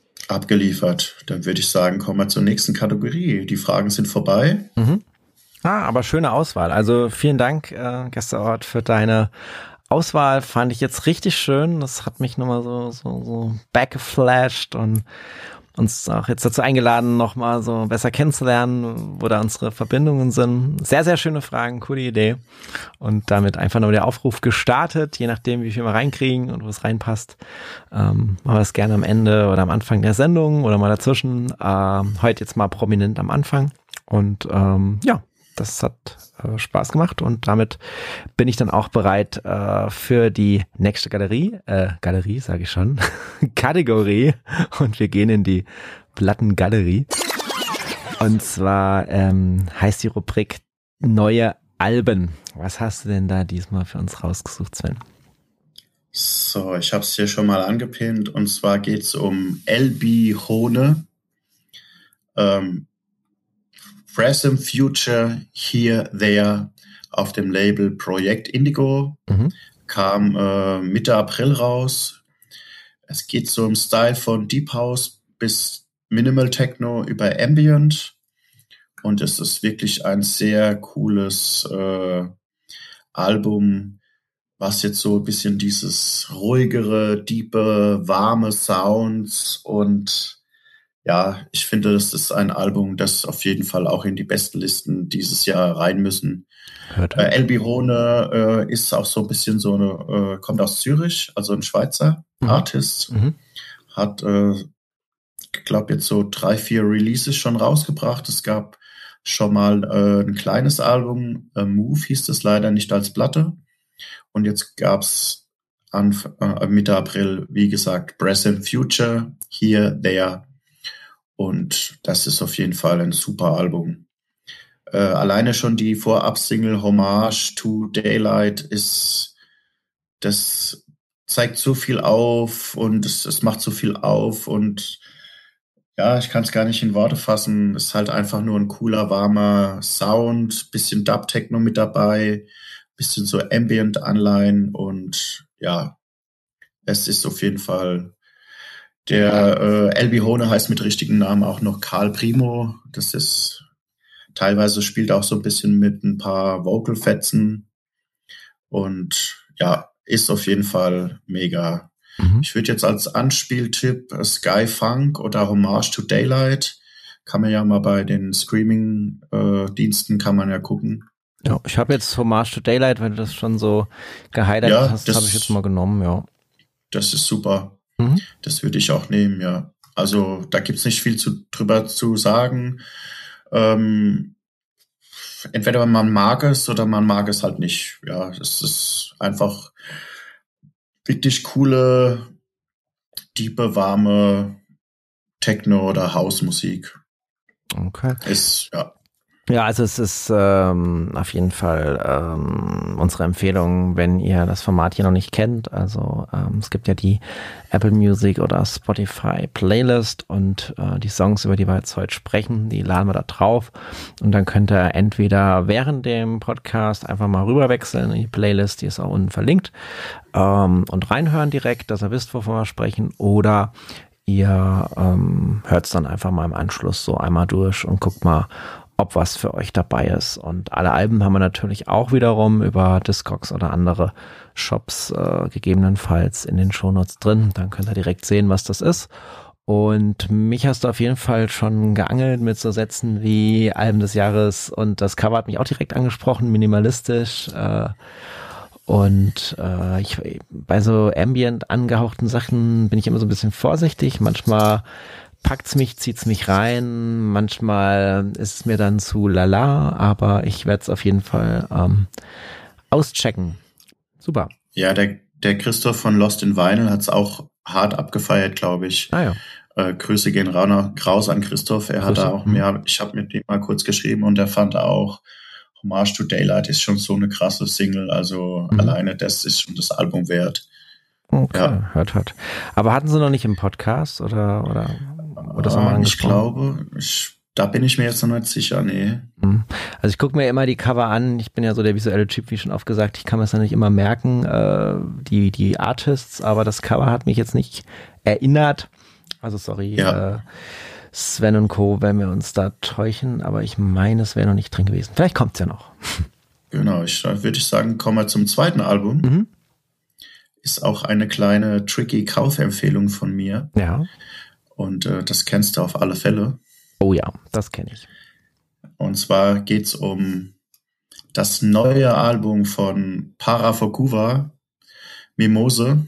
Dann würde ich sagen, kommen wir zur nächsten Kategorie. Die Fragen sind vorbei. Aber schöne Auswahl. Also vielen Dank, Gästeort, für deine Auswahl. Fand ich jetzt richtig schön. Das hat mich nochmal so backgeflasht und uns auch jetzt dazu eingeladen, nochmal so besser kennenzulernen, wo da unsere Verbindungen sind. Sehr, sehr schöne Fragen, coole Idee. Und damit einfach nur der Aufruf gestartet, je nachdem, wie viel wir reinkriegen und wo es reinpasst. Machen wir das gerne am Ende oder am Anfang der Sendung oder mal dazwischen. Heute jetzt mal prominent am Anfang. Und das hat Spaß gemacht und damit bin ich dann auch bereit für die nächste Galerie sage ich schon, Kategorie, und wir gehen in die Plattengalerie. Und zwar heißt die Rubrik Neue Alben. Was hast du denn da diesmal für uns rausgesucht, Sven? So, ich habe es hier schon mal angepinnt und zwar geht es um LB Hone. Present, Future, Here, There auf dem Label Projekt Indigo. Kam Mitte April raus. Es geht so im Style von Deep House bis Minimal Techno über Ambient. Und es ist wirklich ein sehr cooles Album, was jetzt so ein bisschen dieses ruhigere, diepe, warme Sounds und ja, ich finde, das ist ein Album, das auf jeden Fall auch in die Bestenlisten dieses Jahr rein müssen. LB Hone ist auch so ein bisschen so eine, kommt aus Zürich, also ein Schweizer Artist. Hat, ich glaube, jetzt so 3-4 Releases schon rausgebracht. Es gab schon mal ein kleines Album, Move hieß es leider nicht als Platte. Und jetzt gab's Mitte April, wie gesagt, Present, Future, Here, There. Und das ist auf jeden Fall ein super Album. Alleine schon die Vorab-Single Homage to Daylight das zeigt so viel auf und es macht so viel auf und ja, ich kann es gar nicht in Worte fassen. Es ist halt einfach nur ein cooler, warmer Sound, bisschen Dub-Techno mit dabei, bisschen so Ambient-Anleihen und ja, es ist auf jeden Fall der LB Hone heißt mit richtigen Namen auch noch Karl Primo. Das ist teilweise spielt auch so ein bisschen mit ein paar Vocal-Fetzen und ja, ist auf jeden Fall mega. Ich würde jetzt als Anspieltipp Sky Funk oder Homage to Daylight, kann man ja mal bei den Streaming-Diensten kann man ja gucken. Ja, ich habe jetzt Homage to Daylight, weil du das schon so gehighlightet hast, habe ich jetzt mal genommen, ja. Das ist super. Das würde ich auch nehmen, ja. Also da gibt's nicht viel drüber zu sagen. Entweder man mag es oder man mag es halt nicht. Ja, es ist einfach wirklich coole, tiefe, warme Techno- oder House-Musik. Okay. Ja. Ja, also es ist auf jeden Fall unsere Empfehlung, wenn ihr das Format hier noch nicht kennt. Also es gibt ja die Apple Music oder Spotify Playlist und die Songs, über die wir jetzt heute sprechen, die laden wir da drauf. Und dann könnt ihr entweder während dem Podcast einfach mal rüberwechseln in die Playlist, die ist auch unten verlinkt, und reinhören direkt, dass ihr wisst, wovon wir sprechen. Oder ihr hört es dann einfach mal im Anschluss so einmal durch und guckt mal, ob was für euch dabei ist. Und alle Alben haben wir natürlich auch wiederum über Discogs oder andere Shops gegebenenfalls in den Shownotes drin. Dann könnt ihr direkt sehen, was das ist. Und mich hast du auf jeden Fall schon geangelt mit so Sätzen wie Alben des Jahres, und das Cover hat mich auch direkt angesprochen, minimalistisch. Und bei so ambient angehauchten Sachen bin ich immer so ein bisschen vorsichtig. Manchmal packt's mich, zieht's mich rein. Manchmal ist es mir dann zu lala, aber ich werde es auf jeden Fall auschecken. Super. Ja, der Christoph von Lost in Vinyl hat's auch hart abgefeiert, glaube ich. Ah ja. Grüße gehen raus an Christoph. Er hat da auch ich habe mit ihm mal kurz geschrieben und er fand auch Homage to Daylight ist schon so eine krasse Single, also alleine das ist schon das Album wert. Okay, ja. Hört. Aber hatten sie noch nicht im Podcast oder das nochmal angesprochen? Ich glaube, da bin ich mir jetzt noch nicht sicher, nee. Also ich gucke mir immer die Cover an, ich bin ja so der visuelle Typ, wie schon oft gesagt, ich kann mir das ja nicht immer merken, die Artists, aber das Cover hat mich jetzt nicht erinnert, also sorry, ja. Sven und Co., wenn wir uns da täuschen, aber ich meine, es wäre noch nicht drin gewesen. Vielleicht kommt's ja noch. Genau, würde ich sagen, kommen wir zum zweiten Album. Ist auch eine kleine tricky Kaufempfehlung von mir. Ja. Und das kennst du auf alle Fälle. Oh ja, das kenne ich. Und zwar geht's um das neue Album von Para Fokuva, Mimose.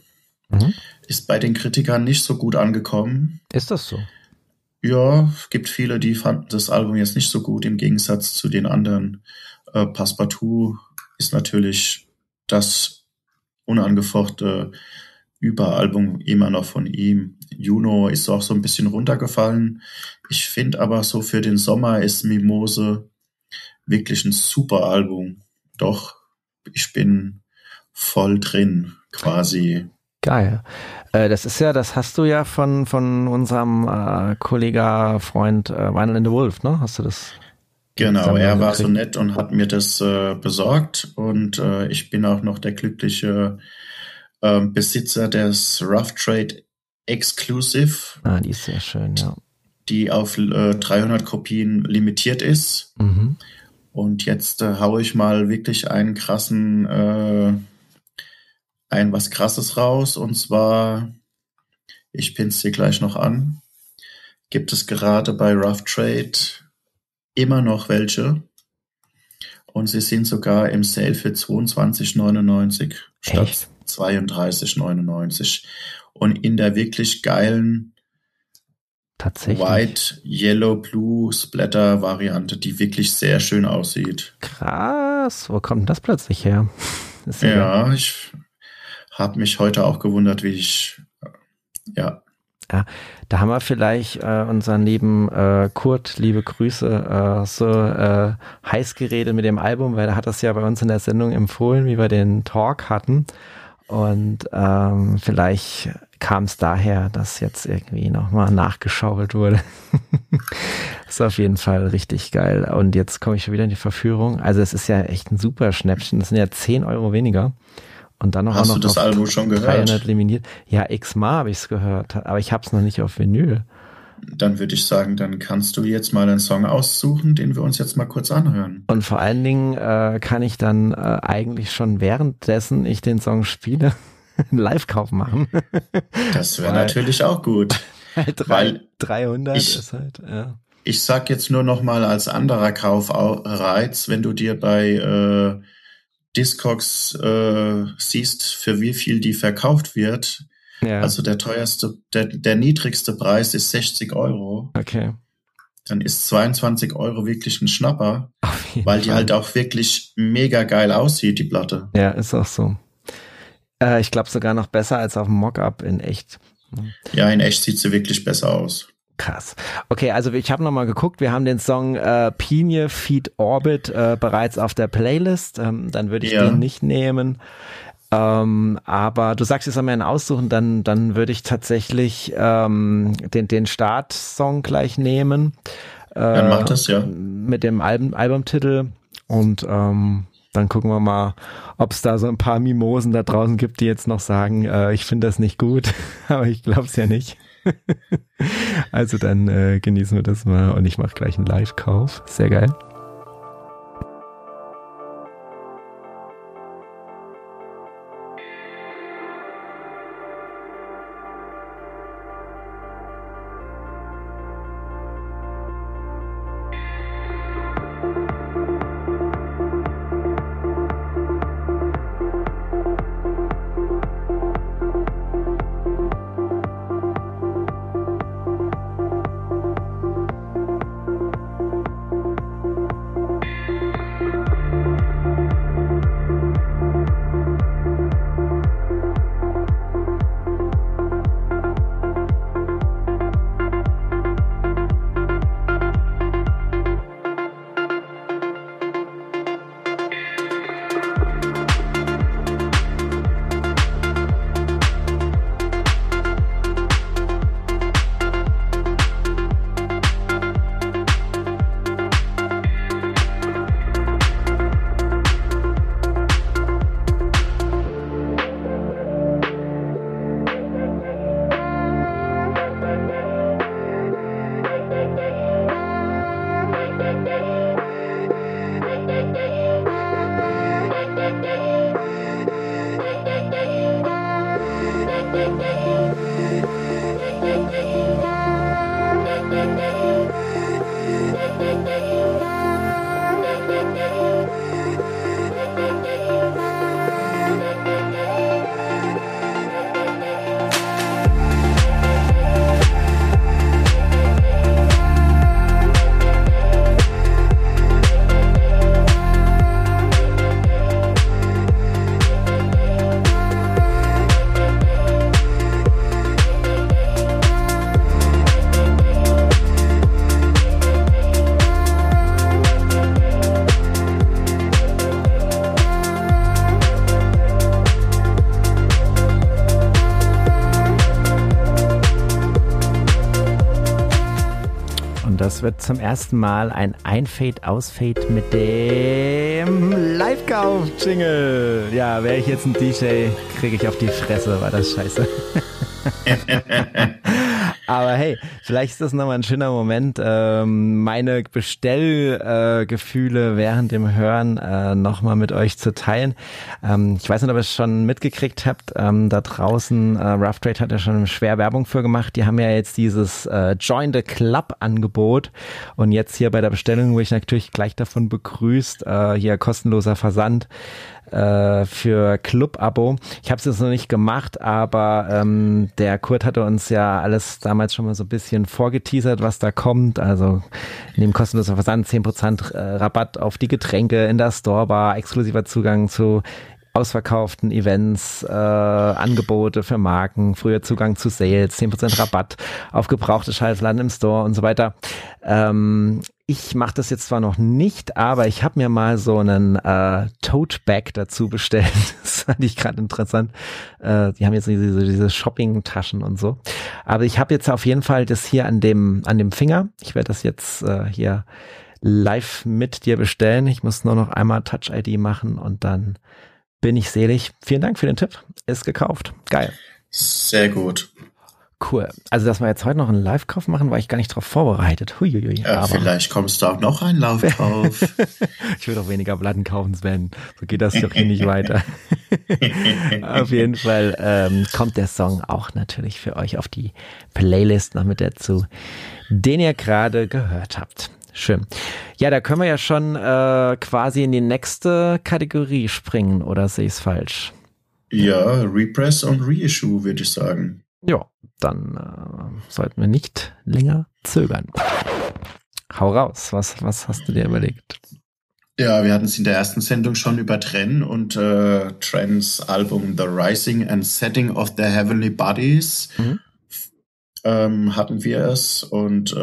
Ist bei den Kritikern nicht so gut angekommen. Ist das so? Ja, es gibt viele, die fanden das Album jetzt nicht so gut, im Gegensatz zu den anderen. Passepartout ist natürlich das unangefochte Überalbum immer noch von ihm. Juno ist auch so ein bisschen runtergefallen. Ich finde aber so für den Sommer ist Mimose wirklich ein super Album. Doch, ich bin voll drin, quasi. Geil. Das hast du ja von unserem Freund Vinyl and the Wolf, ne? Hast du das? Genau, er war so nett und hat mir das besorgt und ich bin auch noch der glückliche Besitzer des Rough Trade Exclusive. Ah, die ist sehr schön, ja. Die auf 300 Kopien limitiert ist. Und jetzt haue ich mal wirklich was Krasses raus, und zwar, ich pin's dir gleich noch an, gibt es gerade bei Rough Trade immer noch welche, und sie sind sogar im Sale für 22,99 statt 32,99 und in der wirklich geilen White, Yellow, Blue Splatter Variante, die wirklich sehr schön aussieht. Krass, wo kommt denn das plötzlich her? Ja, ich habe mich heute auch gewundert, ja, da haben wir vielleicht unseren lieben Kurt, liebe Grüße, heiß geredet mit dem Album, weil er hat das ja bei uns in der Sendung empfohlen, wie wir den Talk hatten, und vielleicht kam es daher, dass jetzt irgendwie nochmal nachgeschaukelt wurde. Das ist auf jeden Fall richtig geil. Und jetzt komme ich schon wieder in die Verführung. Also es ist ja echt ein super Schnäppchen, das sind ja 10 Euro weniger. Und dann Hast auch noch du das Album schon gehört? 300 limitiert. Ja, x-mal habe ich es gehört, aber ich habe es noch nicht auf Vinyl. Dann würde ich sagen, dann kannst du jetzt mal einen Song aussuchen, den wir uns jetzt mal kurz anhören. Und vor allen Dingen kann ich dann eigentlich schon währenddessen ich den Song spiele, einen Live-Kauf machen. Das wäre natürlich auch gut. Weil 300 ist halt, ja. Ich sag jetzt nur noch mal als anderer Kaufreiz, wenn du dir bei Discogs siehst, für wie viel die verkauft wird. Ja. Also der niedrigste Preis ist 60 Euro. Okay. Dann ist 22 Euro wirklich ein Schnapper, weil die halt auch wirklich mega geil aussieht, die Platte. Ja, ist auch so. Ich glaube sogar noch besser als auf dem Mockup in echt. Ja, in echt sieht sie wirklich besser aus. Krass. Okay, also ich habe nochmal geguckt, wir haben den Song Pinie Feed Orbit bereits auf der Playlist, dann würde ich den nicht nehmen, aber du sagst, jetzt soll man einen aussuchen, dann würde ich tatsächlich den Startsong gleich nehmen. Dann mach das, ja. Mit dem Albumtitel, und dann gucken wir mal, ob es da so ein paar Mimosen da draußen gibt, die jetzt noch sagen, ich finde das nicht gut, aber ich glaube es ja nicht. Also dann genießen wir das mal und ich mache gleich einen Live-Kauf. Sehr geil. Das wird zum ersten Mal ein Ein-Fade-Aus-Fade mit dem Live-Kauf-Jingle. Ja, wäre ich jetzt ein DJ, kriege ich auf die Fresse, war das scheiße. Aber hey, vielleicht ist das nochmal ein schöner Moment, meine Bestellgefühle während dem Hören nochmal mit euch zu teilen. Ich weiß nicht, ob ihr es schon mitgekriegt habt, da draußen, Rough Trade hat ja schon schwer Werbung für gemacht. Die haben ja jetzt dieses Join the Club Angebot und jetzt hier bei der Bestellung, wo ich natürlich gleich davon begrüßt, hier kostenloser Versand für Club-Abo. Ich habe es jetzt noch nicht gemacht, aber der Kurt hatte uns ja alles damals schon mal so ein bisschen vorgeteasert, was da kommt. Also neben kostenloser Versand 10% Rabatt auf die Getränke in der Storebar, exklusiver Zugang zu ausverkauften Events, Angebote für Marken, früher Zugang zu Sales, 10% Rabatt auf gebrauchte Schallplatten im Store und so weiter. Ich mache das jetzt zwar noch nicht, aber ich habe mir mal so einen Tote Bag dazu bestellt. Das fand ich gerade interessant. Die haben jetzt diese Shopping-Taschen und so. Aber ich habe jetzt auf jeden Fall das hier an dem Finger. Ich werde das jetzt hier live mit dir bestellen. Ich muss nur noch einmal Touch-ID machen und dann bin ich selig. Vielen Dank für den Tipp. Ist gekauft. Geil. Sehr gut. Cool. Also, dass wir jetzt heute noch einen Live-Kauf machen, war ich gar nicht drauf vorbereitet. Huiuiui. Ja, vielleicht kommst du auch noch einen Live-Kauf. Ich will doch weniger Platten kaufen, Sven. So geht das doch hier nicht weiter. Auf jeden Fall kommt der Song auch natürlich für euch auf die Playlist noch mit dazu, den ihr gerade gehört habt. Schön. Ja, da können wir ja schon quasi in die nächste Kategorie springen, oder sehe ich es falsch? Ja, Repress und Reissue, würde ich sagen. Ja, dann sollten wir nicht länger zögern. Hau raus, was hast du dir überlegt? Ja, wir hatten es in der ersten Sendung schon über Tren und Trens Album The Rising and Setting of the Heavenly Bodies hatten wir es und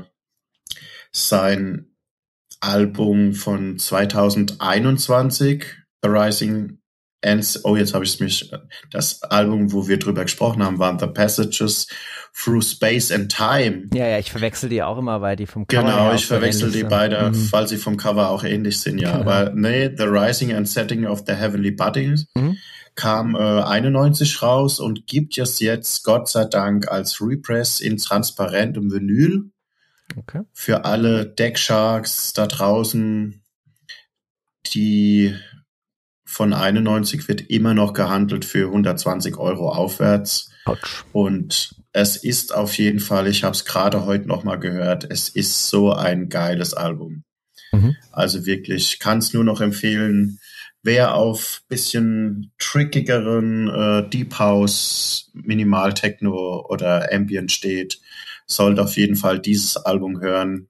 sein Album von 2021, The Rising and, jetzt habe ich es das Album, wo wir drüber gesprochen haben, waren The Passages Through Space and Time. Ja, ich verwechsel die auch immer, weil die vom Cover Genau, ich verwechsel die beide, weil sie vom Cover auch ähnlich sind, ja. Genau. Aber nee, The Rising and Setting of the Heavenly Bodies. kam 91 raus und gibt es jetzt Gott sei Dank als Repress in transparentem Vinyl. Okay. Für alle Decksharks da draußen, die von 91 wird immer noch gehandelt für 120 € aufwärts. Ouch. Und es ist auf jeden Fall, ich habe es gerade heute noch mal gehört, es ist so ein geiles Album. Also wirklich, kann es nur noch empfehlen, wer auf bisschen trickigeren Deep House, Minimal Techno oder Ambient steht, sollte auf jeden Fall dieses Album hören.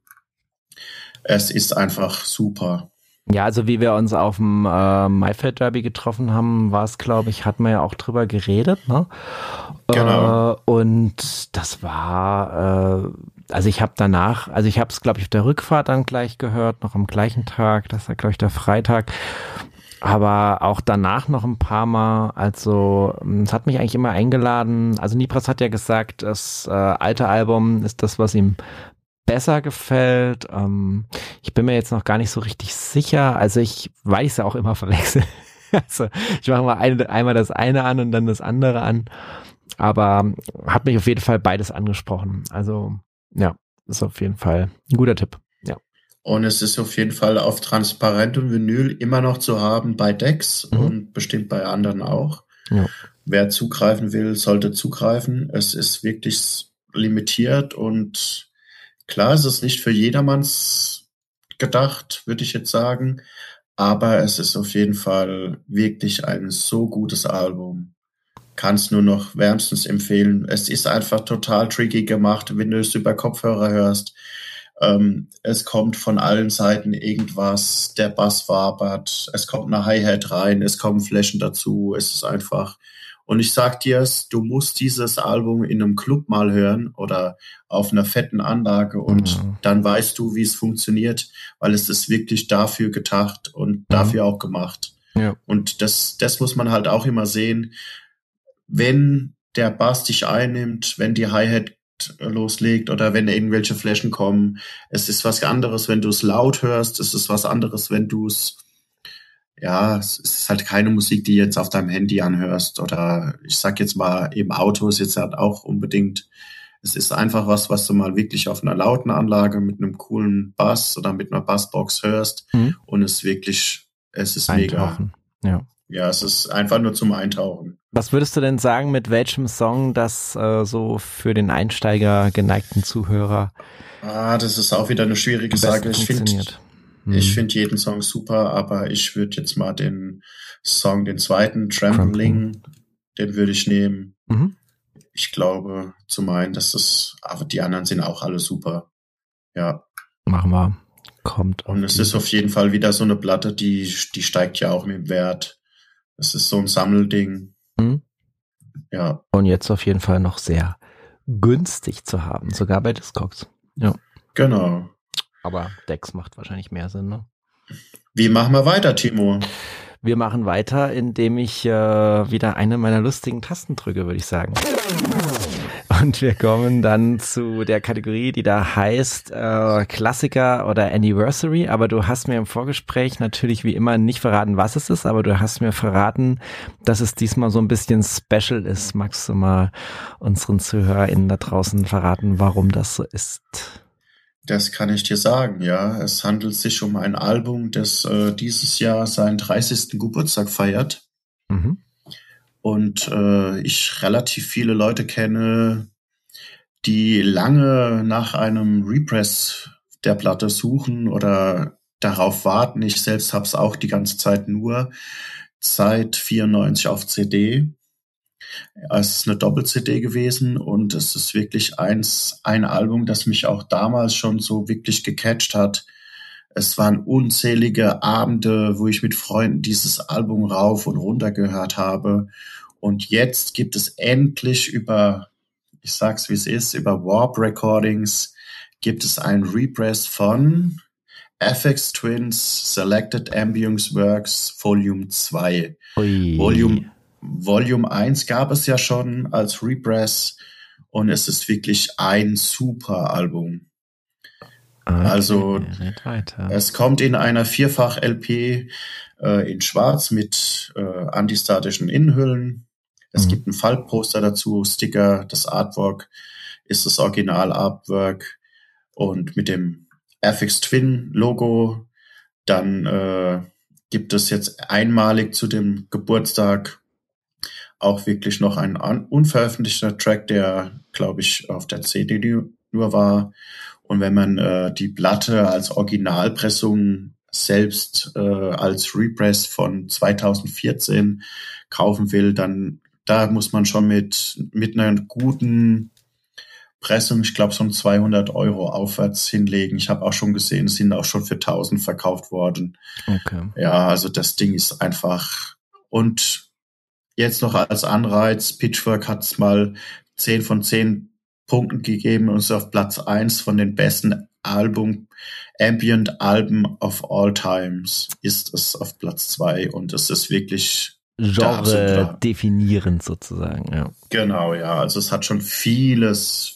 Es ist einfach super. Ja, also wie wir uns auf dem Maifeld Derby getroffen haben, war es, glaube ich, hatten wir ja auch drüber geredet, ne? Genau. Und das war, also ich habe danach, also ich habe es, glaube ich, auf der Rückfahrt dann gleich gehört, noch am gleichen Tag, das war, glaube ich, der Freitag, aber auch danach noch ein paar Mal, also es hat mich eigentlich immer eingeladen, also Nipras hat ja gesagt, das alte Album ist das, was ihm besser gefällt. Ich bin mir jetzt noch gar nicht so richtig sicher. Also weil ich es ja auch immer verwechsel. Also ich mache mal einmal das eine an und dann das andere an. Aber hat mich auf jeden Fall beides angesprochen. Also ja, ist auf jeden Fall ein guter Tipp. Ja. Und es ist auf jeden Fall auf transparent und Vinyl immer noch zu haben bei Decks und bestimmt bei anderen auch. Ja. Wer zugreifen will, sollte zugreifen. Es ist wirklich limitiert und klar, es ist nicht für jedermanns gedacht, würde ich jetzt sagen, aber es ist auf jeden Fall wirklich ein so gutes Album. Kann es nur noch wärmstens empfehlen. Es ist einfach total tricky gemacht, wenn du es über Kopfhörer hörst. Es kommt von allen Seiten irgendwas, der Bass wabert, es kommt eine Hi-Hat rein, es kommen Flächen dazu, es ist einfach. Und ich sag dir's, du musst dieses Album in einem Club mal hören oder auf einer fetten Anlage und dann weißt du, wie es funktioniert, weil es ist wirklich dafür gedacht und dafür auch gemacht. Ja. Und das muss man halt auch immer sehen, wenn der Bass dich einnimmt, wenn die Hi-Hat loslegt oder wenn irgendwelche Flächen kommen. Es ist was anderes, wenn du es laut hörst, es ist was anderes, wenn du es es ist halt keine Musik, die jetzt auf deinem Handy anhörst oder ich sag jetzt mal, im Auto ist jetzt halt auch unbedingt, es ist einfach was du mal wirklich auf einer lauten Anlage mit einem coolen Bass oder mit einer Bassbox hörst und es ist Eintauchen. mega. Ja, es ist einfach nur zum Eintauchen. Was würdest du denn sagen, mit welchem Song das so für den Einsteiger geneigten Zuhörer das ist auch wieder eine schwierige Sache. Ich finde jeden Song super, aber ich würde jetzt mal den zweiten, Trampling, den würde ich nehmen. Ich glaube zu meinen, aber die anderen sind auch alle super. Ja. Machen wir. Kommt. Und es ist auf jeden Fall wieder so eine Platte, die steigt ja auch mit dem Wert. Es ist so ein Sammelding. Ja. Und jetzt auf jeden Fall noch sehr günstig zu haben, sogar bei Discogs. Ja. Genau. Aber Dex macht wahrscheinlich mehr Sinn, ne? Wie machen wir weiter, Timo? Wir machen weiter, indem ich wieder eine meiner lustigen Tasten drücke, würde ich sagen. Und wir kommen dann zu der Kategorie, die da heißt Klassiker oder Anniversary. Aber du hast mir im Vorgespräch natürlich wie immer nicht verraten, was es ist, aber du hast mir verraten, dass es diesmal so ein bisschen special ist. Magst du mal unseren ZuhörerInnen da draußen verraten, warum das so ist? Das kann ich dir sagen, ja. Es handelt sich um ein Album, das dieses Jahr seinen 30. Geburtstag feiert. Und ich relativ viele Leute kenne, die lange nach einem Repress der Platte suchen oder darauf warten. Ich selbst habe es auch die ganze Zeit nur seit 94 auf CD. Es ist eine Doppel-CD gewesen und es ist wirklich ein Album, das mich auch damals schon so wirklich gecatcht hat. Es waren unzählige Abende, wo ich mit Freunden dieses Album rauf und runter gehört habe. Und jetzt gibt es endlich ich sag's wie es ist, über Warp Recordings gibt es ein Repress von Aphex Twins Selected Ambience Works Volume 2. Volume 1 gab es ja schon als Repress und es ist wirklich ein super Album. Also es kommt in einer 4-fach-LP in Schwarz mit antistatischen Innenhüllen. Es gibt ein Faltposter dazu, Sticker, das Artwork ist das Original-Artwork und mit dem Aphex Twin Logo. Dann gibt es jetzt einmalig zu dem Geburtstag auch wirklich noch ein unveröffentlichter Track, der, glaube ich, auf der CD nur war. Und wenn man die Platte als Originalpressung selbst als Repress von 2014 kaufen will, dann da muss man schon mit einer guten Pressung, ich glaube, so um 200 € aufwärts hinlegen. Ich habe auch schon gesehen, es sind auch schon für 1000 verkauft worden. Okay. Ja, also das Ding ist einfach. Und jetzt noch als Anreiz, Pitchfork hat es mal 10 von 10 Punkten gegeben und ist auf Platz 1 von den besten Ambient-Alben of all times. Ist es auf Platz 2 und es ist wirklich Genre definierend sozusagen, ja. Genau, ja. Also es hat schon vieles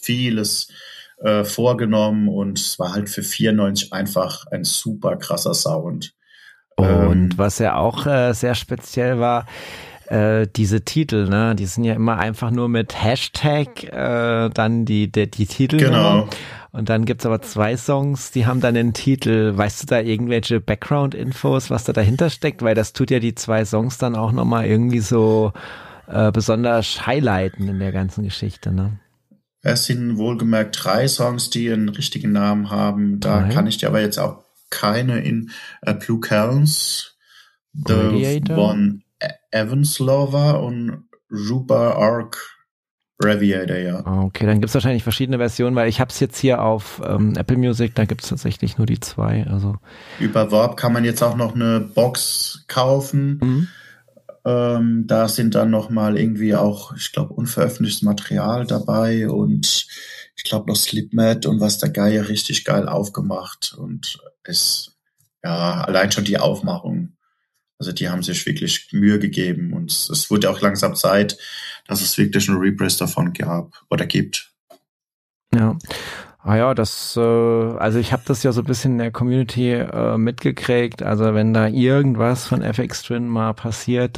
vorgenommen und es war halt für 94 einfach ein super krasser Sound. Und was ja auch sehr speziell war, diese Titel, ne, die sind ja immer einfach nur mit Hashtag dann die Titel. Genau. Und dann gibt's aber 2 Songs, die haben dann den Titel. Weißt du da irgendwelche Background-Infos, was da dahinter steckt? Weil das tut ja die 2 Songs dann auch nochmal irgendwie so besonders highlighten in der ganzen Geschichte, ne? Es sind wohlgemerkt 3 Songs, die einen richtigen Namen haben. Da kann ich dir aber jetzt auch keine in Blue Calms, The Radiator? One Evans Lover und Ruba Arc Radiator, ja. Okay, dann gibt's wahrscheinlich verschiedene Versionen, weil ich habe es jetzt hier auf Apple Music, da gibt's tatsächlich nur die 2. Also über Warp kann man jetzt auch noch eine Box kaufen. Da sind dann nochmal irgendwie auch, ich glaube, unveröffentlichtes Material dabei und ich glaube noch Slipmat und was der Geier richtig geil aufgemacht und es, ja, allein schon die Aufmachung. Also die haben sich wirklich Mühe gegeben und es wurde auch langsam Zeit, dass es wirklich einen Repress davon gab oder gibt. Ja. Ah ja, also ich habe das ja so ein bisschen in der Community mitgekriegt. Also wenn da irgendwas von Aphex Twin mal passiert,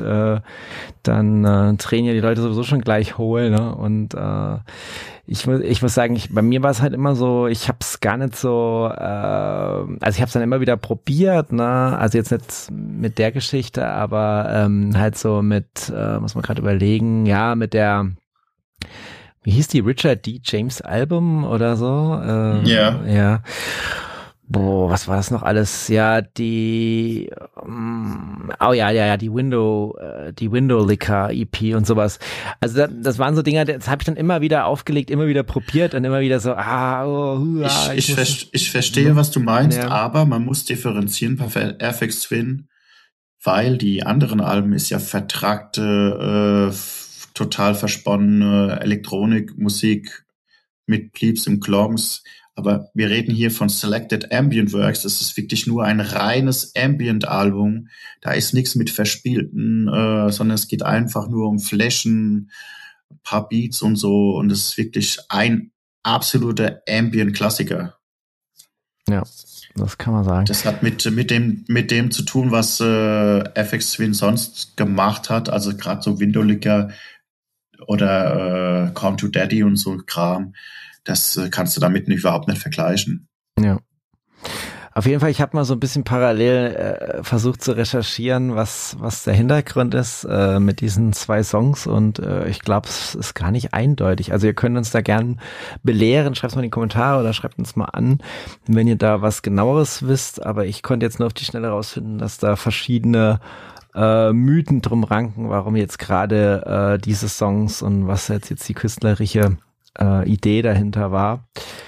dann drehen ja die Leute sowieso schon gleich hohl, ne? Und ich muss sagen, bei mir war es halt immer so, ich habe es gar nicht so, also ich habe es dann immer wieder probiert, ne? Also jetzt nicht mit der Geschichte, aber halt so mit, muss man gerade überlegen, ja, mit der, wie hieß die, Richard D. James Album oder so? Ja. Ja. Boah, was war das noch alles? Ja, die Window Licker EP und sowas. Also das waren so Dinger, das habe ich dann immer wieder aufgelegt, immer wieder probiert und immer wieder so, ich verstehe, was du meinst, ja. Aber man muss differenzieren bei Aphex Twin, weil die anderen Alben ist ja vertrackte, total versponnene Elektronikmusik mit Bleeps und Klongs. Aber wir reden hier von Selected Ambient Works. Das ist wirklich nur ein reines Ambient-Album. Da ist nichts mit Verspielten, sondern es geht einfach nur um Flächen, ein paar Beats und so. Und es ist wirklich ein absoluter Ambient-Klassiker. Ja, das kann man sagen. Das hat mit dem zu tun, was Aphex Twin sonst gemacht hat. Also gerade so Window Licker oder Count to Daddy und so Kram. Das kannst du damit überhaupt nicht vergleichen. Ja. Auf jeden Fall, ich habe mal so ein bisschen parallel versucht zu recherchieren, was der Hintergrund ist mit diesen 2 Songs und ich glaube, es ist gar nicht eindeutig. Also ihr könnt uns da gern belehren, schreibt es mal in die Kommentare oder schreibt uns mal an, wenn ihr da was Genaueres wisst, aber ich konnte jetzt nur auf die Schnelle rausfinden, dass da verschiedene Mythen drum ranken, warum jetzt gerade diese Songs und was jetzt die künstlerische Idee dahinter war.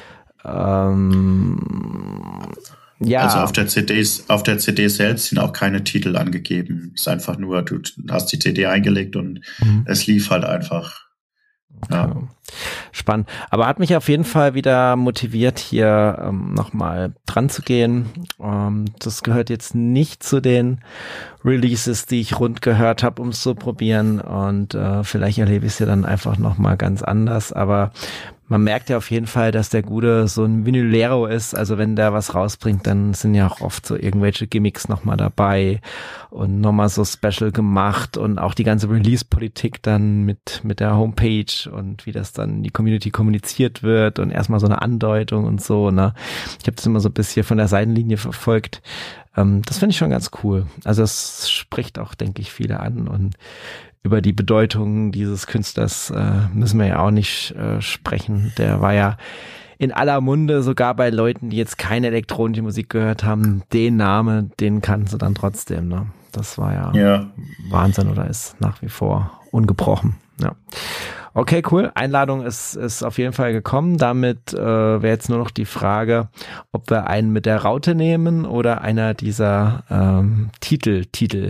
Ja. Also auf der CD selbst sind auch keine Titel angegeben. Es ist einfach nur, du hast die CD eingelegt und es lief halt einfach. Ja. Okay. Spannend. Aber hat mich auf jeden Fall wieder motiviert, hier nochmal dran zu gehen. Das gehört jetzt nicht zu den Releases, die ich rund gehört habe, um es zu probieren. Und vielleicht erlebe ich es ja dann einfach nochmal ganz anders. Aber Man merkt ja auf jeden Fall, dass der Gute so ein Vinylero ist. Also wenn der was rausbringt, dann sind ja auch oft so irgendwelche Gimmicks nochmal dabei und nochmal so special gemacht und auch die ganze Release-Politik dann mit der Homepage und wie das dann in die Community kommuniziert wird und erstmal so eine Andeutung und so, ne. Ich habe das immer so ein bisschen von der Seitenlinie verfolgt. Das finde ich schon ganz cool. Also es spricht auch, denke ich, viele an und über die Bedeutung dieses Künstlers müssen wir ja auch nicht sprechen. Der war ja in aller Munde, sogar bei Leuten, die jetzt keine elektronische Musik gehört haben. Den Namen, den kannten sie dann trotzdem. Ne? Das war ja Wahnsinn oder ist nach wie vor ungebrochen. Ja. Okay, cool. Einladung ist auf jeden Fall gekommen. Damit wäre jetzt nur noch die Frage, ob wir einen mit der Raute nehmen oder einer dieser Titel.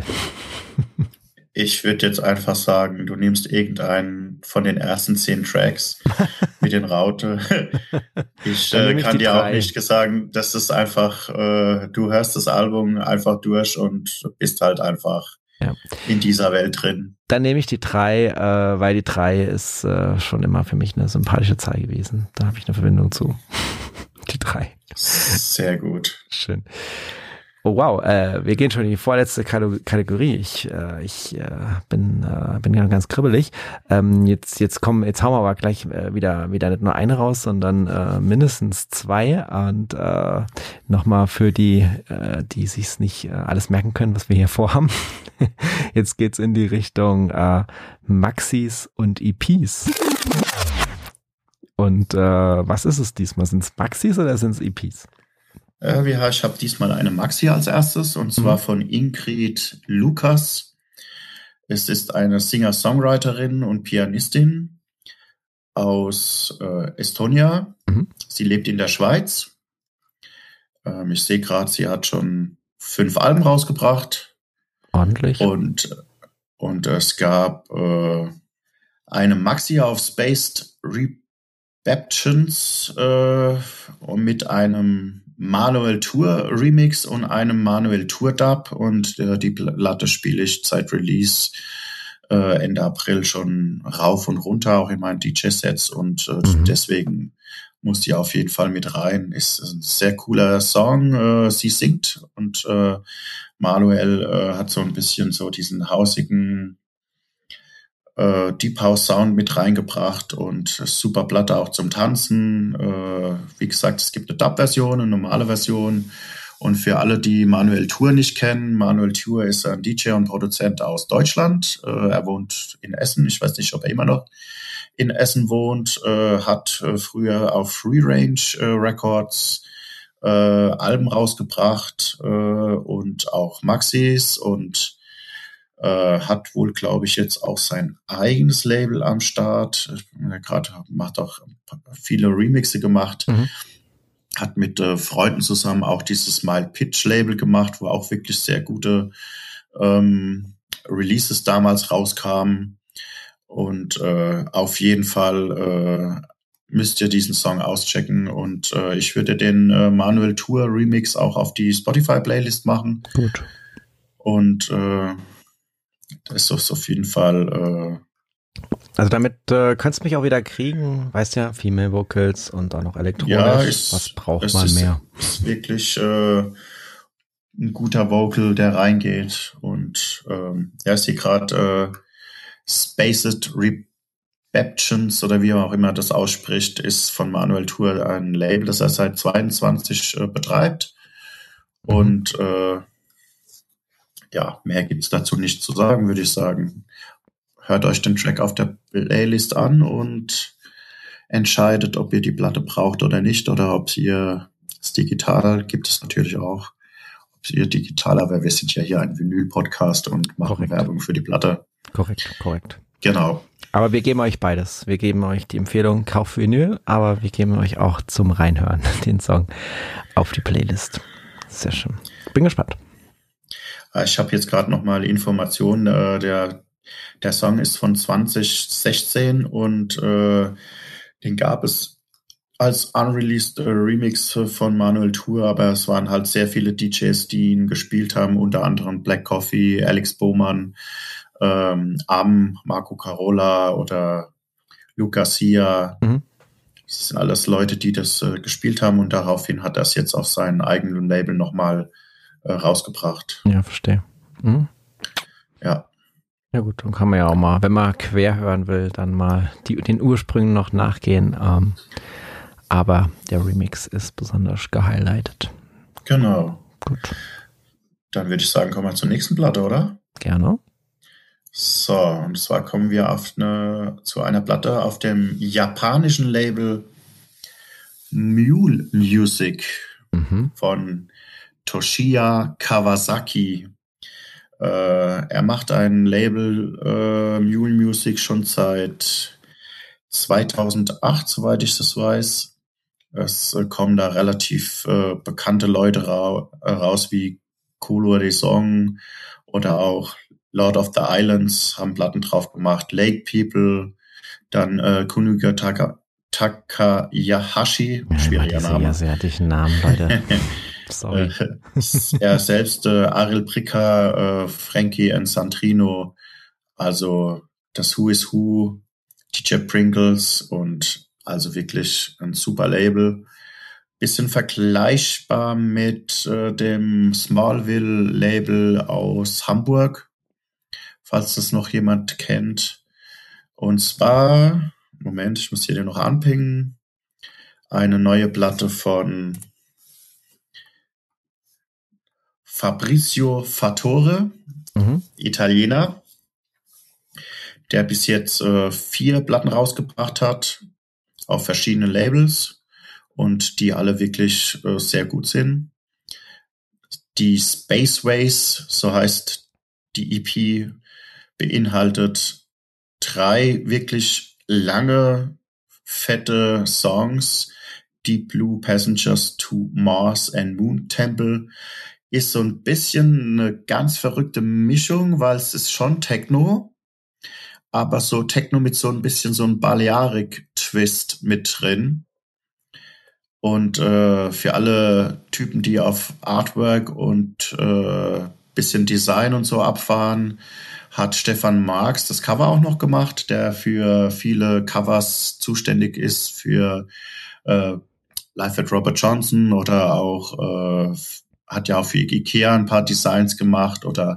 Ich würde jetzt einfach sagen, du nimmst irgendeinen von den ersten 10 Tracks mit den Raute. Ich kann dir auch nicht sagen, das ist einfach, du hörst das Album einfach durch und bist halt einfach in dieser Welt drin. Dann nehme ich die 3, weil die 3 ist schon immer für mich eine sympathische Zahl gewesen. Da habe ich eine Verbindung zu. Die 3. Sehr gut. Schön. Oh wow, wir gehen schon in die vorletzte Kategorie. Ich bin ganz kribbelig. Jetzt hauen wir aber gleich wieder nicht nur eine raus, sondern mindestens 2. Und nochmal für die sich's nicht alles merken können, was wir hier vorhaben. Jetzt geht's in die Richtung Maxis und EPs. Und was ist es diesmal? Sind's Maxis oder sind's EPs? Ich habe diesmal eine Maxi als erstes, und zwar von Ingrid Lukas. Es ist eine Singer-Songwriterin und Pianistin aus Estonia. Sie lebt in der Schweiz. Ich sehe gerade, sie hat schon 5 Alben rausgebracht. Ordentlich. Und es gab eine Maxi auf Spaced Rebaptions mit einem Manuel Tour Remix und einem Manuel Tour Dub, und die Platte spiele ich seit Release Ende April schon rauf und runter, auch in meinen DJ-Sets, und deswegen muss die auf jeden Fall mit rein. Ist ein sehr cooler Song. Sie singt und Manuel hat so ein bisschen so diesen hausigen Deep House Sound mit reingebracht und super Platte auch zum Tanzen. Wie gesagt, es gibt eine Dub-Version, eine normale Version. Und für alle, die Manuel Tour nicht kennen, Manuel Tour ist ein DJ und Produzent aus Deutschland. Er wohnt in Essen. Ich weiß nicht, ob er immer noch in Essen wohnt. Hat früher auf Free Range Records Alben rausgebracht und auch Maxis, und hat wohl, glaube ich, jetzt auch sein eigenes Label am Start. Macht auch viele Remixe gemacht. Hat mit Freunden zusammen auch dieses Mild Pitch Label gemacht, wo auch wirklich sehr gute Releases damals rauskamen. Und auf jeden Fall müsst ihr diesen Song auschecken. Und ich würde den Manuel Tour Remix auch auf die Spotify Playlist machen. Gut. Und das ist auf jeden Fall. Also damit könntest du mich auch wieder kriegen, weißt ja, Female Vocals und auch noch elektronisch. Ja, was braucht man mehr? Ist wirklich ein guter Vocal, der reingeht. Und ich sehe gerade Spaced Rebaptions oder wie man auch immer das ausspricht, ist von Manuel Tour ein Label, das er seit 22 betreibt. Und mehr gibt's dazu nicht zu sagen, würde ich sagen. Hört euch den Track auf der Playlist an und entscheidet, ob ihr die Platte braucht oder nicht, oder ob ihr das digital, gibt es natürlich auch, ob ihr digital, aber wir sind ja hier ein Vinyl-Podcast und machen Werbung für die Platte. Korrekt. Genau. Aber wir geben euch beides. Wir geben euch die Empfehlung, kauft Vinyl, aber wir geben euch auch zum Reinhören den Song auf die Playlist. Sehr schön. Bin gespannt. Ich habe jetzt gerade nochmal Informationen. Der Song ist von 2016 und den gab es als unreleased Remix von Manuel Tour, aber es waren halt sehr viele DJs, die ihn gespielt haben, unter anderem Black Coffee, Alex Bowman, Marco Carola oder Luke Garcia. Das sind alles Leute, die das gespielt haben und daraufhin hat er es jetzt auf seinem eigenen Label nochmal rausgebracht. Ja, verstehe. Mhm. Ja. Ja gut, dann kann man ja auch mal, wenn man quer hören will, dann mal den Ursprüngen noch nachgehen. Aber der Remix ist besonders gehighlightet. Genau. Gut. Dann würde ich sagen, kommen wir zur nächsten Platte, oder? Gerne. So, und zwar kommen wir zu einer Platte auf dem japanischen Label Mule Music von Toshiya Kawasaki. Er macht ein Label Mule Music schon seit 2008, soweit ich das weiß. Es kommen da relativ bekannte Leute raus wie Kolo Song oder auch Lord of the Islands haben Platten drauf gemacht, Lake People, dann Kuniga Takayahashi, schwieriger Name. Asiatischen Namen, Leute. Sorry. Er selbst, Ariel Bricker, Frankie and Sandrino, also das Who is Who, DJ Pringles und also wirklich ein super Label. Bisschen vergleichbar mit dem Smallville-Label aus Hamburg, falls das noch jemand kennt. Und zwar, Moment, ich muss hier den noch anpingen, eine neue Platte von Fabrizio Fattore, Italiener, der bis jetzt 4 Platten rausgebracht hat auf verschiedenen Labels und die alle wirklich sehr gut sind. Die Spaceways, so heißt die EP, beinhaltet 3 wirklich lange, fette Songs. Deep Blue, Passengers to Mars and Moon Temple ist so ein bisschen eine ganz verrückte Mischung, weil es ist schon Techno, aber so Techno mit so ein bisschen so einem Balearic-Twist mit drin. Und für alle Typen, die auf Artwork und bisschen Design und so abfahren, hat Stefan Marx das Cover auch noch gemacht, der für viele Covers zuständig ist, für Live at Robert Johnson oder auch hat ja auch für Ikea ein paar Designs gemacht oder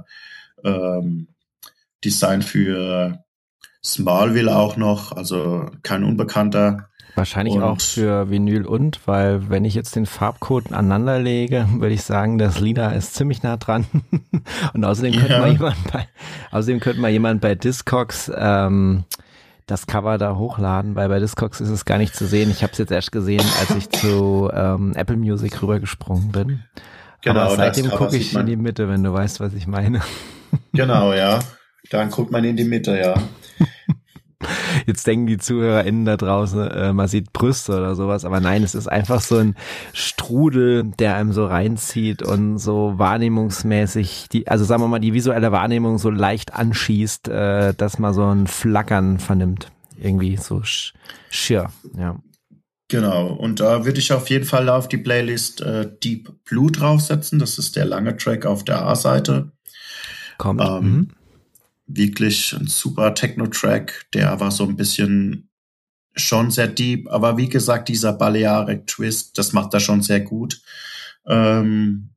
Design für Smallville auch noch, also kein Unbekannter. Wahrscheinlich auch für Vinyl weil wenn ich jetzt den Farbcode aneinander lege, würde ich sagen, das Lila ist ziemlich nah dran. Und außerdem könnte mal jemand bei Discogs das Cover da hochladen, weil bei Discogs ist es gar nicht zu sehen. Ich habe es jetzt erst gesehen, als ich zu Apple Music rübergesprungen bin. Genau, aber seitdem gucke ich in die Mitte, wenn du weißt, was ich meine. Genau, ja. Dann guckt man in die Mitte, ja. Jetzt denken die ZuhörerInnen da draußen, man sieht Brüste oder sowas, aber nein, es ist einfach so ein Strudel, der einem so reinzieht und so wahrnehmungsmäßig, also sagen wir mal, die visuelle Wahrnehmung so leicht anschießt, dass man so ein Flackern vernimmt. Irgendwie so schier, ja. Genau, und da würde ich auf jeden Fall auf die Playlist Deep Blue draufsetzen. Das ist der lange Track auf der A-Seite. Kommt. Wirklich ein super Techno-Track, der war so ein bisschen schon sehr deep, aber wie gesagt, dieser Balearic-Twist, das macht er schon sehr gut. Man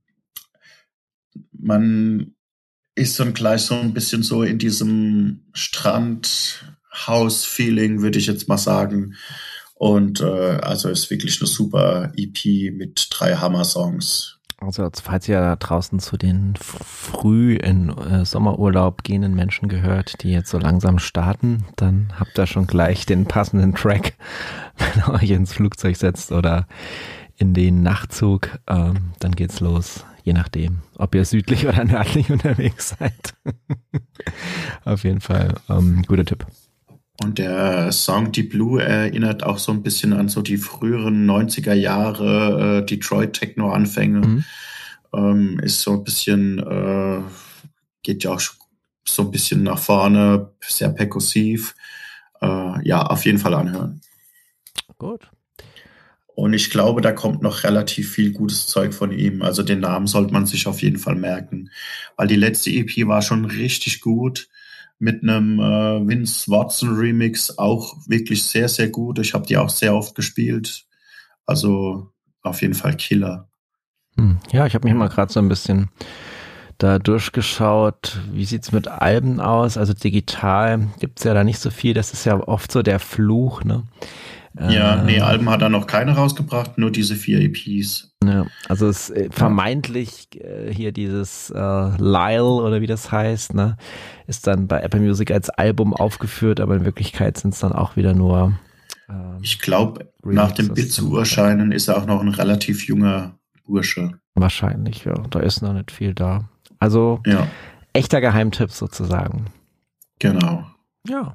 ist dann gleich so ein bisschen so in diesem Strand-House-Feeling, würde ich jetzt mal sagen. Und also ist wirklich eine super EP mit 3 Hammer-Songs. Also falls ihr da draußen zu den früh in Sommerurlaub gehenden Menschen gehört, die jetzt so langsam starten, dann habt ihr schon gleich den passenden Track, wenn ihr euch ins Flugzeug setzt oder in den Nachtzug, dann geht's los, je nachdem, ob ihr südlich oder nördlich unterwegs seid. Auf jeden Fall, guter Tipp. Und der Song Deep Blue erinnert auch so ein bisschen an so die früheren 90er Jahre Detroit-Techno-Anfänge. Ist so ein bisschen, geht ja auch so ein bisschen nach vorne, sehr perkussiv. Ja, auf jeden Fall anhören. Gut. Und ich glaube, da kommt noch relativ viel gutes Zeug von ihm. Also den Namen sollte man sich auf jeden Fall merken. Weil die letzte EP war schon richtig gut. mit einem Vince Watson Remix auch wirklich sehr, sehr gut. Ich habe die auch sehr oft gespielt. Also auf jeden Fall Killer. Ja, ich habe mich mal gerade so ein bisschen da durchgeschaut. Wie sieht's mit Alben aus? Also digital gibt's ja da nicht so viel. Das ist ja oft so der Fluch, ne? Ja, nee, Alben hat er noch keine rausgebracht, nur diese 4 EPs. Ja, also es vermeintlich hier dieses Lyle oder wie das heißt, ne, ist dann bei Apple Music als Album aufgeführt, aber in Wirklichkeit sind es dann auch wieder nur ich glaube, nach dem Bild zu erscheinen ist er auch noch ein relativ junger Bursche. Wahrscheinlich, ja. Da ist noch nicht viel da. Also echter Geheimtipp sozusagen. Genau. Ja.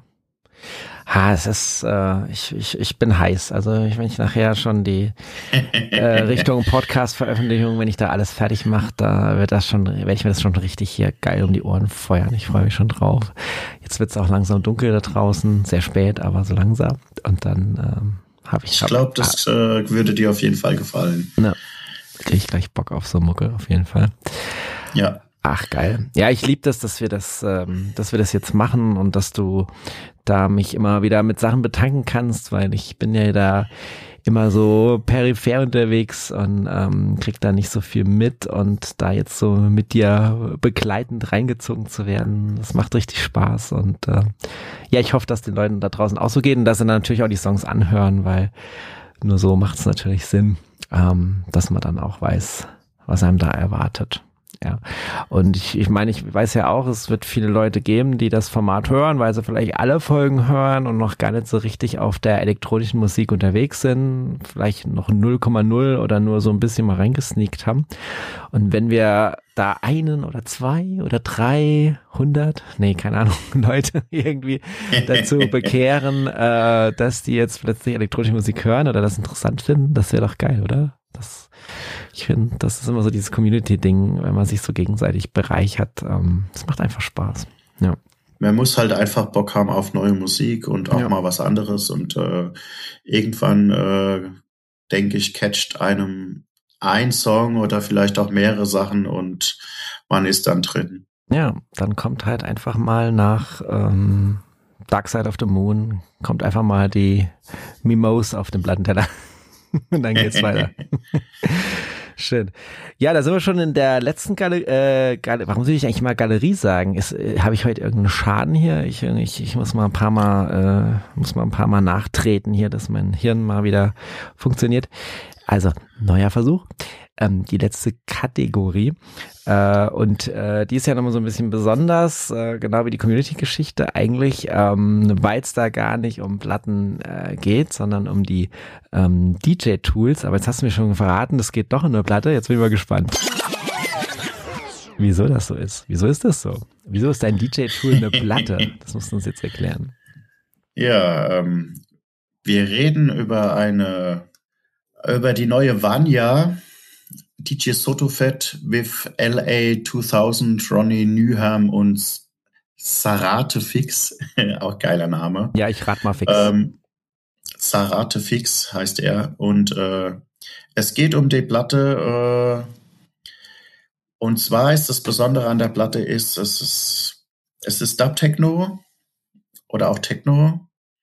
Es ist, ich bin heiß. Also wenn ich nachher schon die Richtung Podcast-Veröffentlichung, wenn ich da alles fertig mache, da werde ich mir das schon richtig hier geil um die Ohren feuern. Ich freue mich schon drauf. Jetzt wird es auch langsam dunkel da draußen, sehr spät, aber so langsam. Und dann habe ich. Ich glaube, das würde dir auf jeden Fall gefallen. Ne, kriege ich gleich Bock auf so Mucke, auf jeden Fall. Ja. Ach, geil. Ja, ich liebe das, dass wir das jetzt machen und dass du da mich immer wieder mit Sachen betanken kannst, weil ich bin ja da immer so peripher unterwegs und krieg da nicht so viel mit und da jetzt so mit dir begleitend reingezogen zu werden, das macht richtig Spaß und ja, ich hoffe, dass den Leuten da draußen auch so geht und dass sie natürlich auch die Songs anhören, weil nur so macht es natürlich Sinn, dass man dann auch weiß, was einem da erwartet. Ja, und ich meine, ich weiß ja auch, es wird viele Leute geben, die das Format hören, weil sie vielleicht alle Folgen hören und noch gar nicht so richtig auf der elektronischen Musik unterwegs sind, vielleicht noch 0,0 oder nur so ein bisschen mal reingesneakt haben. Und wenn wir da einen oder 2 oder 300, nee, keine Ahnung, Leute irgendwie dazu bekehren, dass die jetzt plötzlich elektronische Musik hören oder das interessant finden, das wäre doch geil, oder? Ich finde, das ist immer so dieses Community-Ding, wenn man sich so gegenseitig bereichert. Das macht einfach Spaß. Ja. Man muss halt einfach Bock haben auf neue Musik und auch mal was anderes. Und irgendwann, denke ich, catcht einem ein Song oder vielleicht auch mehrere Sachen und man ist dann drin. Ja, dann kommt halt einfach mal nach Dark Side of the Moon, kommt einfach mal die Mimose auf den Plattenteller. Und dann geht's weiter. Schön. Ja, da sind wir schon in der letzten warum will ich eigentlich mal Galerie sagen? Habe ich heute irgendeinen Schaden hier? Ich muss mal ein paar Mal nachtreten hier, dass mein Hirn mal wieder funktioniert. Also, neuer Versuch. Die letzte Kategorie. Und die ist ja nochmal so ein bisschen besonders, genau wie die Community-Geschichte eigentlich, weil es da gar nicht um Platten geht, sondern um die DJ-Tools. Aber jetzt hast du mir schon verraten, das geht doch in eine Platte. Jetzt bin ich mal gespannt. Wieso das so ist? Wieso ist das so? Wieso ist dein DJ-Tool eine Platte? Das musst du uns jetzt erklären. Ja, wir reden über die neue Vanya, DJ Sotofett with LA 2000, Ronnie Newham und Sarate Fix, auch geiler Name. Ja, ich rate mal fix. Sarate Fix heißt er und es geht um die Platte und zwar ist das Besondere an der Platte es ist Dub-Techno oder auch Techno.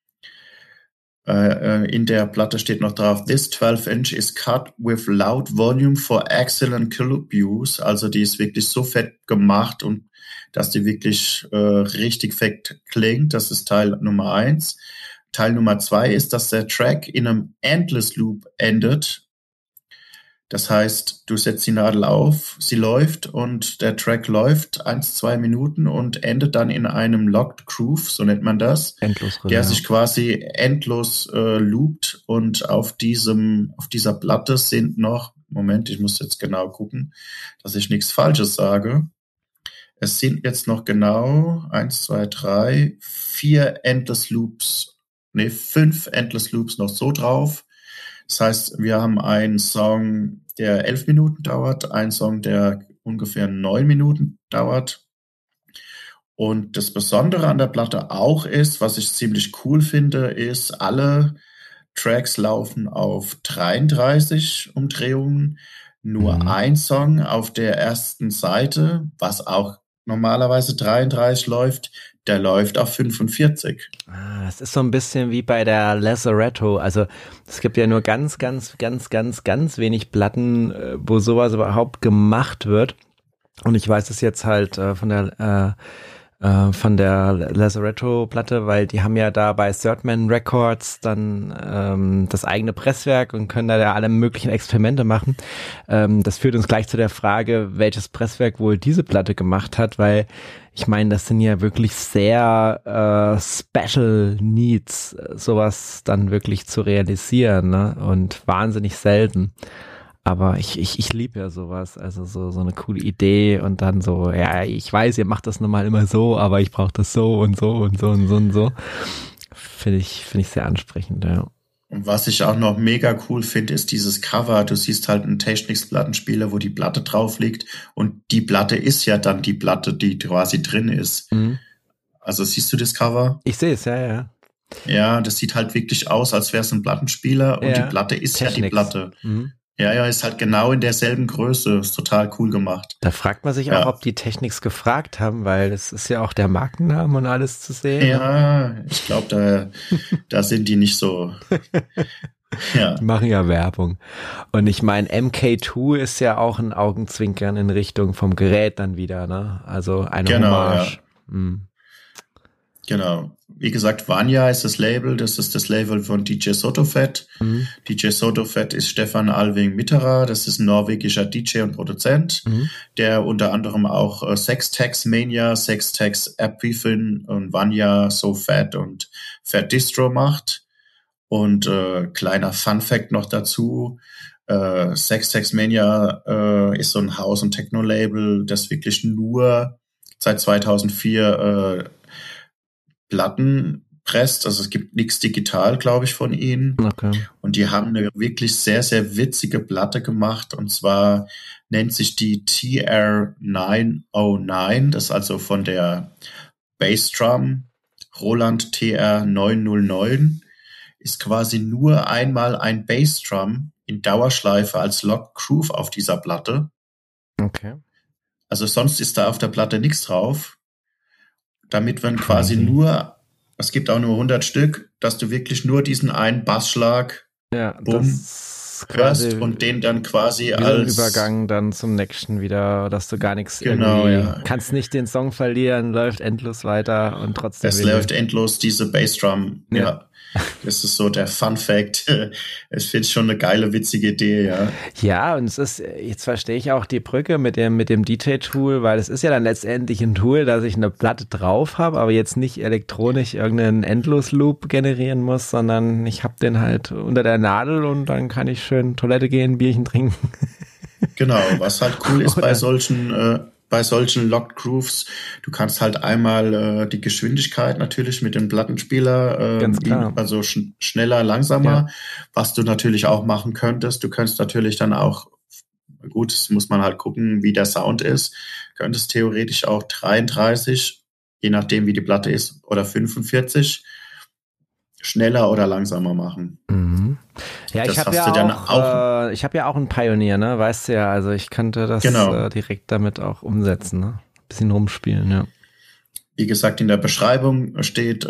In der Platte steht noch drauf, this 12-inch is cut with loud volume for excellent club use. Also die ist wirklich so fett gemacht und dass die wirklich richtig fett klingt. Das ist Teil Nummer 1. Teil Nummer 2 ist, dass der Track in einem Endless Loop endet. Das heißt, du setzt die Nadel auf, sie läuft und der Track läuft 1-2 Minuten und endet dann in einem Locked Groove, so nennt man das, der sich quasi endlos loopt und auf dieser Platte sind noch, Moment, ich muss jetzt genau gucken, dass ich nichts Falsches sage. Es sind jetzt noch genau 1, 2, 3, 4 Endless Loops, 5 Endless Loops noch so drauf. Das heißt, wir haben einen Song, der 11 Minuten dauert, einen Song, der ungefähr 9 Minuten dauert. Und das Besondere an der Platte auch ist, was ich ziemlich cool finde, ist, alle Tracks laufen auf 33 Umdrehungen, nur ein Song auf der ersten Seite, was auch normalerweise 33 läuft, der läuft auf 45. Das ist so ein bisschen wie bei der Lazaretto. Also es gibt ja nur ganz wenig Platten, wo sowas überhaupt gemacht wird. Und ich weiß es jetzt halt von der Lazaretto-Platte, weil die haben ja da bei Thirdman Records dann das eigene Presswerk und können da alle möglichen Experimente machen. Das führt uns gleich zu der Frage, welches Presswerk wohl diese Platte gemacht hat, weil ich meine, das sind ja wirklich sehr Special Needs, sowas dann wirklich zu realisieren, ne? Und wahnsinnig selten. Aber ich liebe ja sowas, also so eine coole Idee und dann so, ja, ich weiß, ihr macht das normal immer so, aber ich brauche das so und so und so und so und so. Finde ich sehr ansprechend, ja. Und was ich auch noch mega cool finde, ist dieses Cover. Du siehst halt einen Technics-Plattenspieler, wo die Platte drauf liegt und die Platte ist ja dann die Platte, die quasi drin ist. Mhm. Also siehst du das Cover? Ich sehe es, ja. Ja, das sieht halt wirklich aus, als wäre es ein Plattenspieler und die Platte ist Technics. Ja die Platte. Mhm. Ja, ist halt genau in derselben Größe. Ist total cool gemacht. Da fragt man sich auch, ob die Technics gefragt haben, weil das ist ja auch der Markenname und alles zu sehen. Ja, ich glaube, da sind die nicht so. Ja. Die machen ja Werbung. Und ich meine, MK2 ist ja auch ein Augenzwinkern in Richtung vom Gerät dann wieder, ne? Also eine Hommage. Ja. Genau. Wie gesagt, Vanya ist das Label. Das ist das Label von DJ Sotofett. Mhm. DJ Sotofett ist Stefan Alving Mitterer. Das ist ein norwegischer DJ und Produzent, der unter anderem auch Sextex Mania, Sextex Epifin und Vanya, So Fat und Fat Distro macht. Und kleiner Fun-Fact noch dazu. Sextex Mania ist so ein House- und Techno-Label, das wirklich nur seit 2004 Platten presst, also es gibt nichts digital, glaube ich, von ihnen. Okay. Und die haben eine wirklich sehr, sehr witzige Platte gemacht und zwar nennt sich die TR909, das ist also von der Bassdrum Roland TR909, ist quasi nur einmal ein Bassdrum in Dauerschleife als Locked Groove auf dieser Platte. Okay. Also sonst ist da auf der Platte nichts drauf. Damit man quasi nur, es gibt auch nur 100 Stück, dass du wirklich nur diesen einen Bassschlag hörst und den dann quasi als Übergang dann zum nächsten wieder, dass du gar nichts kannst nicht den Song verlieren, läuft endlos weiter und trotzdem. Es läuft endlos diese Bassdrum, ja. Das ist so der Fun-Fact. Ich finde es schon eine geile, witzige Idee, ja. Ja, und es ist, jetzt verstehe ich auch die Brücke mit dem DJ-Tool, weil es ist ja dann letztendlich ein Tool, dass ich eine Platte drauf habe, aber jetzt nicht elektronisch irgendeinen Endlos-Loop generieren muss, sondern ich habe den halt unter der Nadel und dann kann ich schön Toilette gehen, Bierchen trinken. Genau, was halt cool ist bei solchen Locked Grooves, du kannst halt einmal die Geschwindigkeit natürlich mit dem Plattenspieler, also schneller, langsamer, was du natürlich auch machen könntest. Du könntest natürlich dann auch, gut, das muss man halt gucken, wie der Sound ist, könntest theoretisch auch 33, je nachdem wie die Platte ist, oder 45 schneller oder langsamer machen. Mhm. Ja, ich habe ja auch einen Pioneer, ne, weißt du ja, also ich könnte das direkt damit auch umsetzen, ne, bisschen rumspielen, ja. Wie gesagt, in der Beschreibung steht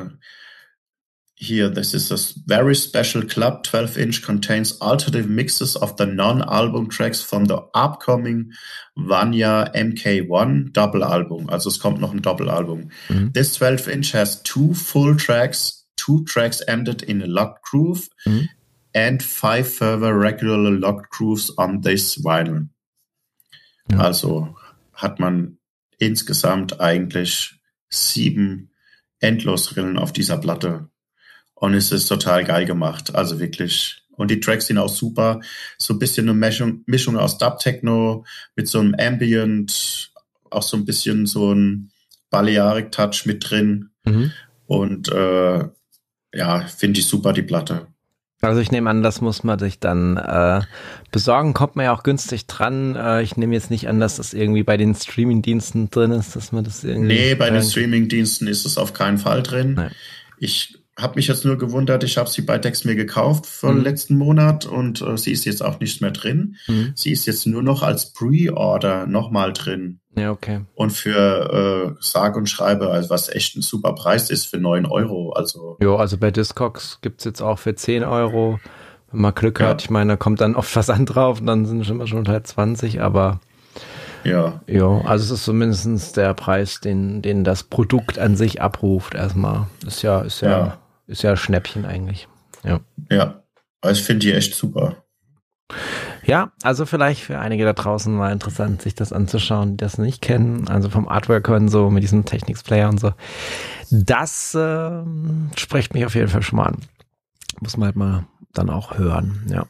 hier, this is a very special club, 12-inch contains alternative mixes of the non-album tracks from the upcoming Vanya MK1 Double-Album, also es kommt noch ein Doppelalbum. This 12-inch has 2 full tracks, 2 tracks ended in a locked groove and 5 further regular locked grooves on this vinyl. Ja. Also hat man insgesamt eigentlich 7 Endlosrillen auf dieser Platte. Und es ist total geil gemacht. Also wirklich. Und die Tracks sind auch super. So ein bisschen eine Mischung aus Dub-Techno mit so einem Ambient, auch so ein bisschen so ein Balearic-Touch mit drin. Und finde ich super, die Platte. Also ich nehme an, das muss man sich dann besorgen, kommt man ja auch günstig dran. Ich nehme jetzt nicht an, dass das irgendwie bei den Streaming-Diensten drin ist, dass man das irgendwie... Nee, bei den Streaming-Diensten ist es auf keinen Fall drin. Nein. Ich habe mich jetzt nur gewundert, ich habe sie bei Dexmir gekauft für den letzten Monat und sie ist jetzt auch nicht mehr drin. Sie ist jetzt nur noch als Pre-Order nochmal drin. Ja, okay. Und für sage und schreibe, also was echt ein super Preis ist für 9 Euro. Also, Jo, also bei Discogs gibt's jetzt auch für 10 Euro. Wenn man Glück hat, ich meine, da kommt dann oft Versand drauf und dann sind es immer schon halt 20, aber ja. Also es ist zumindest der Preis, den das Produkt an sich abruft erstmal. Ist ja ein Schnäppchen eigentlich. Ja. Ja, also ich finde die echt super. Ja, also vielleicht für einige da draußen mal interessant, sich das anzuschauen, die das nicht kennen. Also vom Artwork und so, mit diesem Technics-Player und so. Das spricht mich auf jeden Fall schon mal an. Muss man halt mal dann auch hören, ja.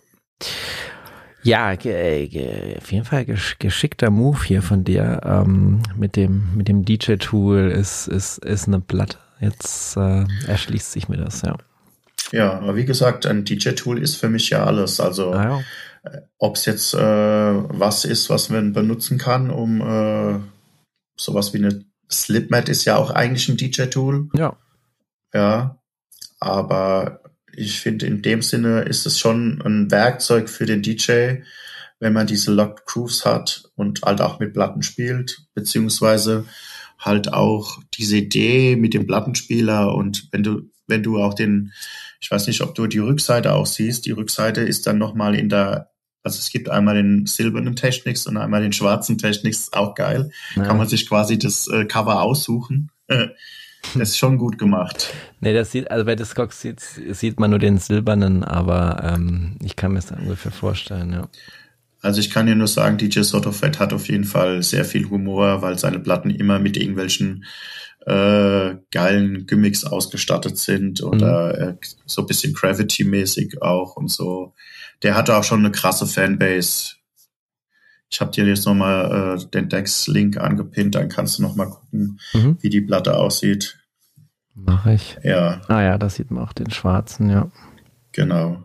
Ja, auf jeden Fall geschickter Move hier von dir. Mit dem DJ-Tool ist eine Platte. Jetzt erschließt sich mir das, ja. Ja, aber wie gesagt, ein DJ-Tool ist für mich ja alles. Also ob es jetzt was ist, was man benutzen kann, um sowas wie eine Slipmat ist ja auch eigentlich ein DJ-Tool. Ja. Ja, aber ich finde, in dem Sinne ist es schon ein Werkzeug für den DJ, wenn man diese Locked Grooves hat und halt auch mit Platten spielt, beziehungsweise halt auch diese Idee mit dem Plattenspieler und wenn du auch ich weiß nicht, ob du die Rückseite auch siehst, die Rückseite ist dann nochmal also es gibt einmal den silbernen Technics und einmal den schwarzen Technics, auch geil. Ja. Kann man sich quasi das Cover aussuchen. Das ist schon gut gemacht. Nee, also bei Discogs sieht man nur den silbernen, aber ich kann mir das ungefähr vorstellen, ja. Also ich kann dir nur sagen, DJ Sotofett hat auf jeden Fall sehr viel Humor, weil seine Platten immer mit irgendwelchen geilen Gimmicks ausgestattet sind oder so ein bisschen Gravity-mäßig auch und so. Der hatte auch schon eine krasse Fanbase. Ich habe dir jetzt nochmal den Dex-Link angepinnt, dann kannst du nochmal gucken, wie die Platte aussieht. Mach ich. Ja. Ah ja, da sieht man auch den schwarzen, ja. Genau.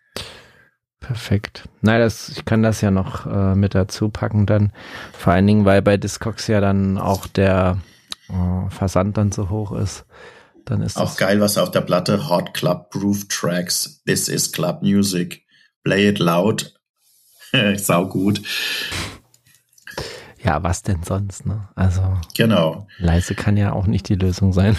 Perfekt. Nein, ich kann das ja noch mit dazu packen dann. Vor allen Dingen, weil bei Discogs ja dann auch der Versand dann so hoch ist. Dann ist auch geil, was auf der Platte Hot Club Groove Tracks. This is Club Music. Play it loud. Sau gut. Ja, was denn sonst, ne? Also genau. Leise kann ja auch nicht die Lösung sein.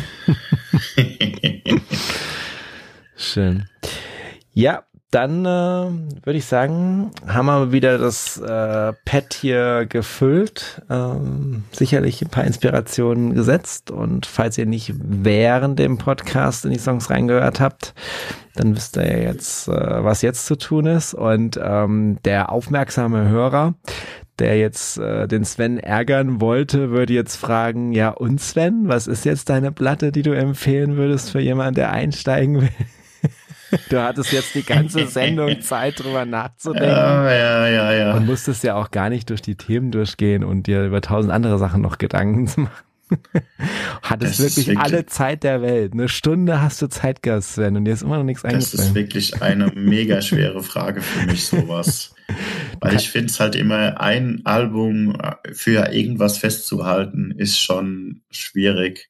Schön. Ja, dann würde ich sagen, haben wir wieder das Pad hier gefüllt, sicherlich ein paar Inspirationen gesetzt und falls ihr nicht während dem Podcast in die Songs reingehört habt, dann wisst ihr ja jetzt, was jetzt zu tun ist und der aufmerksame Hörer, der jetzt den Sven ärgern wollte, würde jetzt fragen, ja und Sven, was ist jetzt deine Platte, die du empfehlen würdest für jemanden, der einsteigen will? Du hattest jetzt die ganze Sendung Zeit, drüber nachzudenken. Ja. Und musstest ja auch gar nicht durch die Themen durchgehen und dir über 1000 andere Sachen noch Gedanken zu machen. Hattest wirklich alle Zeit der Welt. Eine Stunde hast du Zeit gehabt, Sven, und dir ist immer noch nichts eingefallen. Das ist wirklich eine mega schwere Frage für mich, sowas. Weil ich finde es halt immer, ein Album für irgendwas festzuhalten, ist schon schwierig.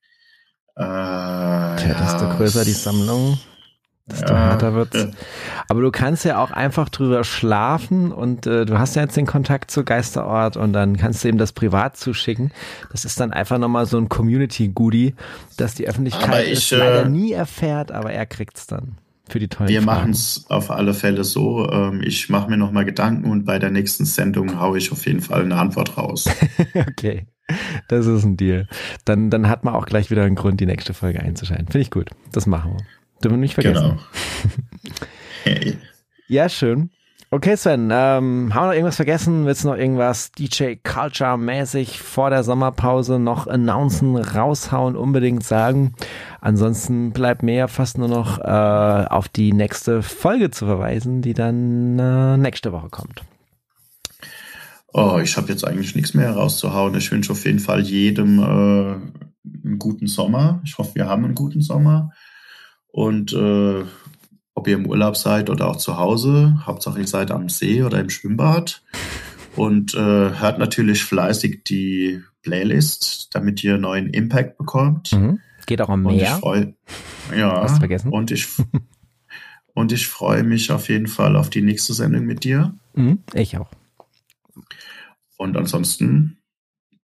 Desto größer die Sammlung, desto härter wird's. Aber du kannst ja auch einfach drüber schlafen und du hast ja jetzt den Kontakt zu Geisterort und dann kannst du ihm das privat zuschicken. Das ist dann einfach nochmal so ein Community-Goodie, das die Öffentlichkeit leider nie erfährt, aber er kriegt's dann für die tollen Wir machen es auf alle Fälle so. Ich mache mir nochmal Gedanken und bei der nächsten Sendung haue ich auf jeden Fall eine Antwort raus. Okay, das ist ein Deal. Dann hat man auch gleich wieder einen Grund, die nächste Folge einzuschalten. Finde ich gut. Das machen wir. Dürfen wir nicht vergessen. Genau. Hey. Ja, schön. Okay, Sven, haben wir noch irgendwas vergessen? Willst du noch irgendwas DJ Culture-mäßig vor der Sommerpause noch announcen, raushauen, unbedingt sagen? Ansonsten bleibt mir ja fast nur noch auf die nächste Folge zu verweisen, die dann nächste Woche kommt. Oh, ich habe jetzt eigentlich nichts mehr rauszuhauen. Ich wünsche auf jeden Fall jedem einen guten Sommer. Ich hoffe, wir haben einen guten Sommer. Und ob ihr im Urlaub seid oder auch zu Hause, Hauptsache ihr seid am See oder im Schwimmbad. Und hört natürlich fleißig die Playlist, damit ihr neuen Impact bekommt. Mhm. Geht auch am Meer. Hast du vergessen? Und ich freue mich auf jeden Fall auf die nächste Sendung mit dir. Mhm, ich auch. Und ansonsten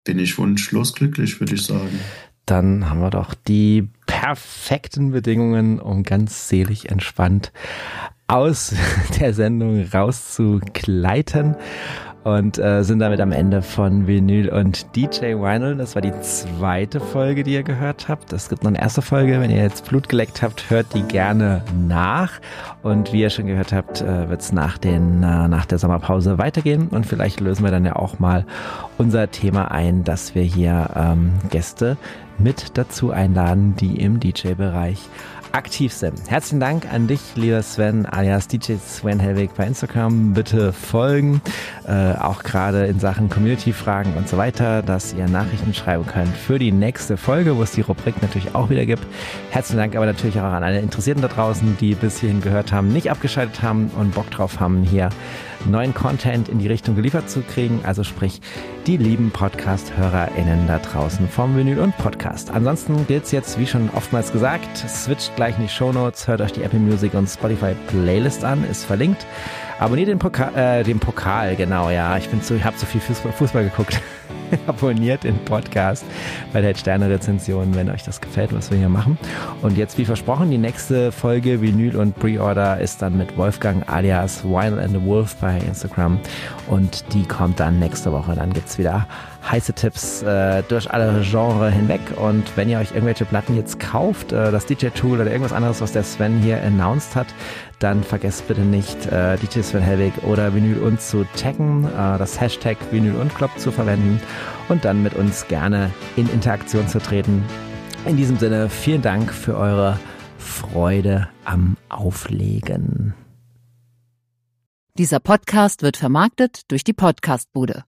bin ich wunschlos glücklich, würde ich sagen. Dann haben wir doch die perfekten Bedingungen, um ganz selig entspannt aus der Sendung rauszugleiten. Und sind damit am Ende von Vinyl und DJ Vinyl. Das war die zweite Folge, die ihr gehört habt. Es gibt noch eine erste Folge. Wenn ihr jetzt Blut geleckt habt, hört die gerne nach. Und wie ihr schon gehört habt, wird es nach der Sommerpause weitergehen. Und vielleicht lösen wir dann ja auch mal unser Thema ein, dass wir hier Gäste mit dazu einladen, die im DJ-Bereich aktiv sind. Herzlichen Dank an dich, lieber Sven, alias DJ Sven Hellwig bei Instagram. Bitte folgen, auch gerade in Sachen Community-Fragen und so weiter, dass ihr Nachrichten schreiben könnt für die nächste Folge, wo es die Rubrik natürlich auch wieder gibt. Herzlichen Dank aber natürlich auch an alle Interessierten da draußen, die bis hierhin gehört haben, nicht abgeschaltet haben und Bock drauf haben, hier neuen Content in die Richtung geliefert zu kriegen. Also sprich, die lieben Podcast-HörerInnen da draußen vom Vinyl und Podcast. Ansonsten gilt's jetzt, wie schon oftmals gesagt, switcht gleich in die Shownotes, hört euch die Apple Music und Spotify Playlist an, ist verlinkt. Abonniert den Pokal, genau, ja. Ich habe so viel Fußball geguckt. Abonniert den Podcast bei der Sterne-Rezension, wenn euch das gefällt, was wir hier machen. Und jetzt, wie versprochen, die nächste Folge Vinyl und Pre-Order ist dann mit Wolfgang alias Vinyl and the Wolf bei Instagram. Und die kommt dann nächste Woche. Dann gibt's wieder heiße Tipps durch alle Genres hinweg. Und wenn ihr euch irgendwelche Platten jetzt kauft, das DJ-Tool oder irgendwas anderes, was der Sven hier announced hat, dann vergesst bitte nicht, DJ Sven Hellwig oder Vinyl und zu taggen, das Hashtag Vinyl und Club zu verwenden und dann mit uns gerne in Interaktion zu treten. In diesem Sinne, vielen Dank für eure Freude am Auflegen. Dieser Podcast wird vermarktet durch die Podcastbude.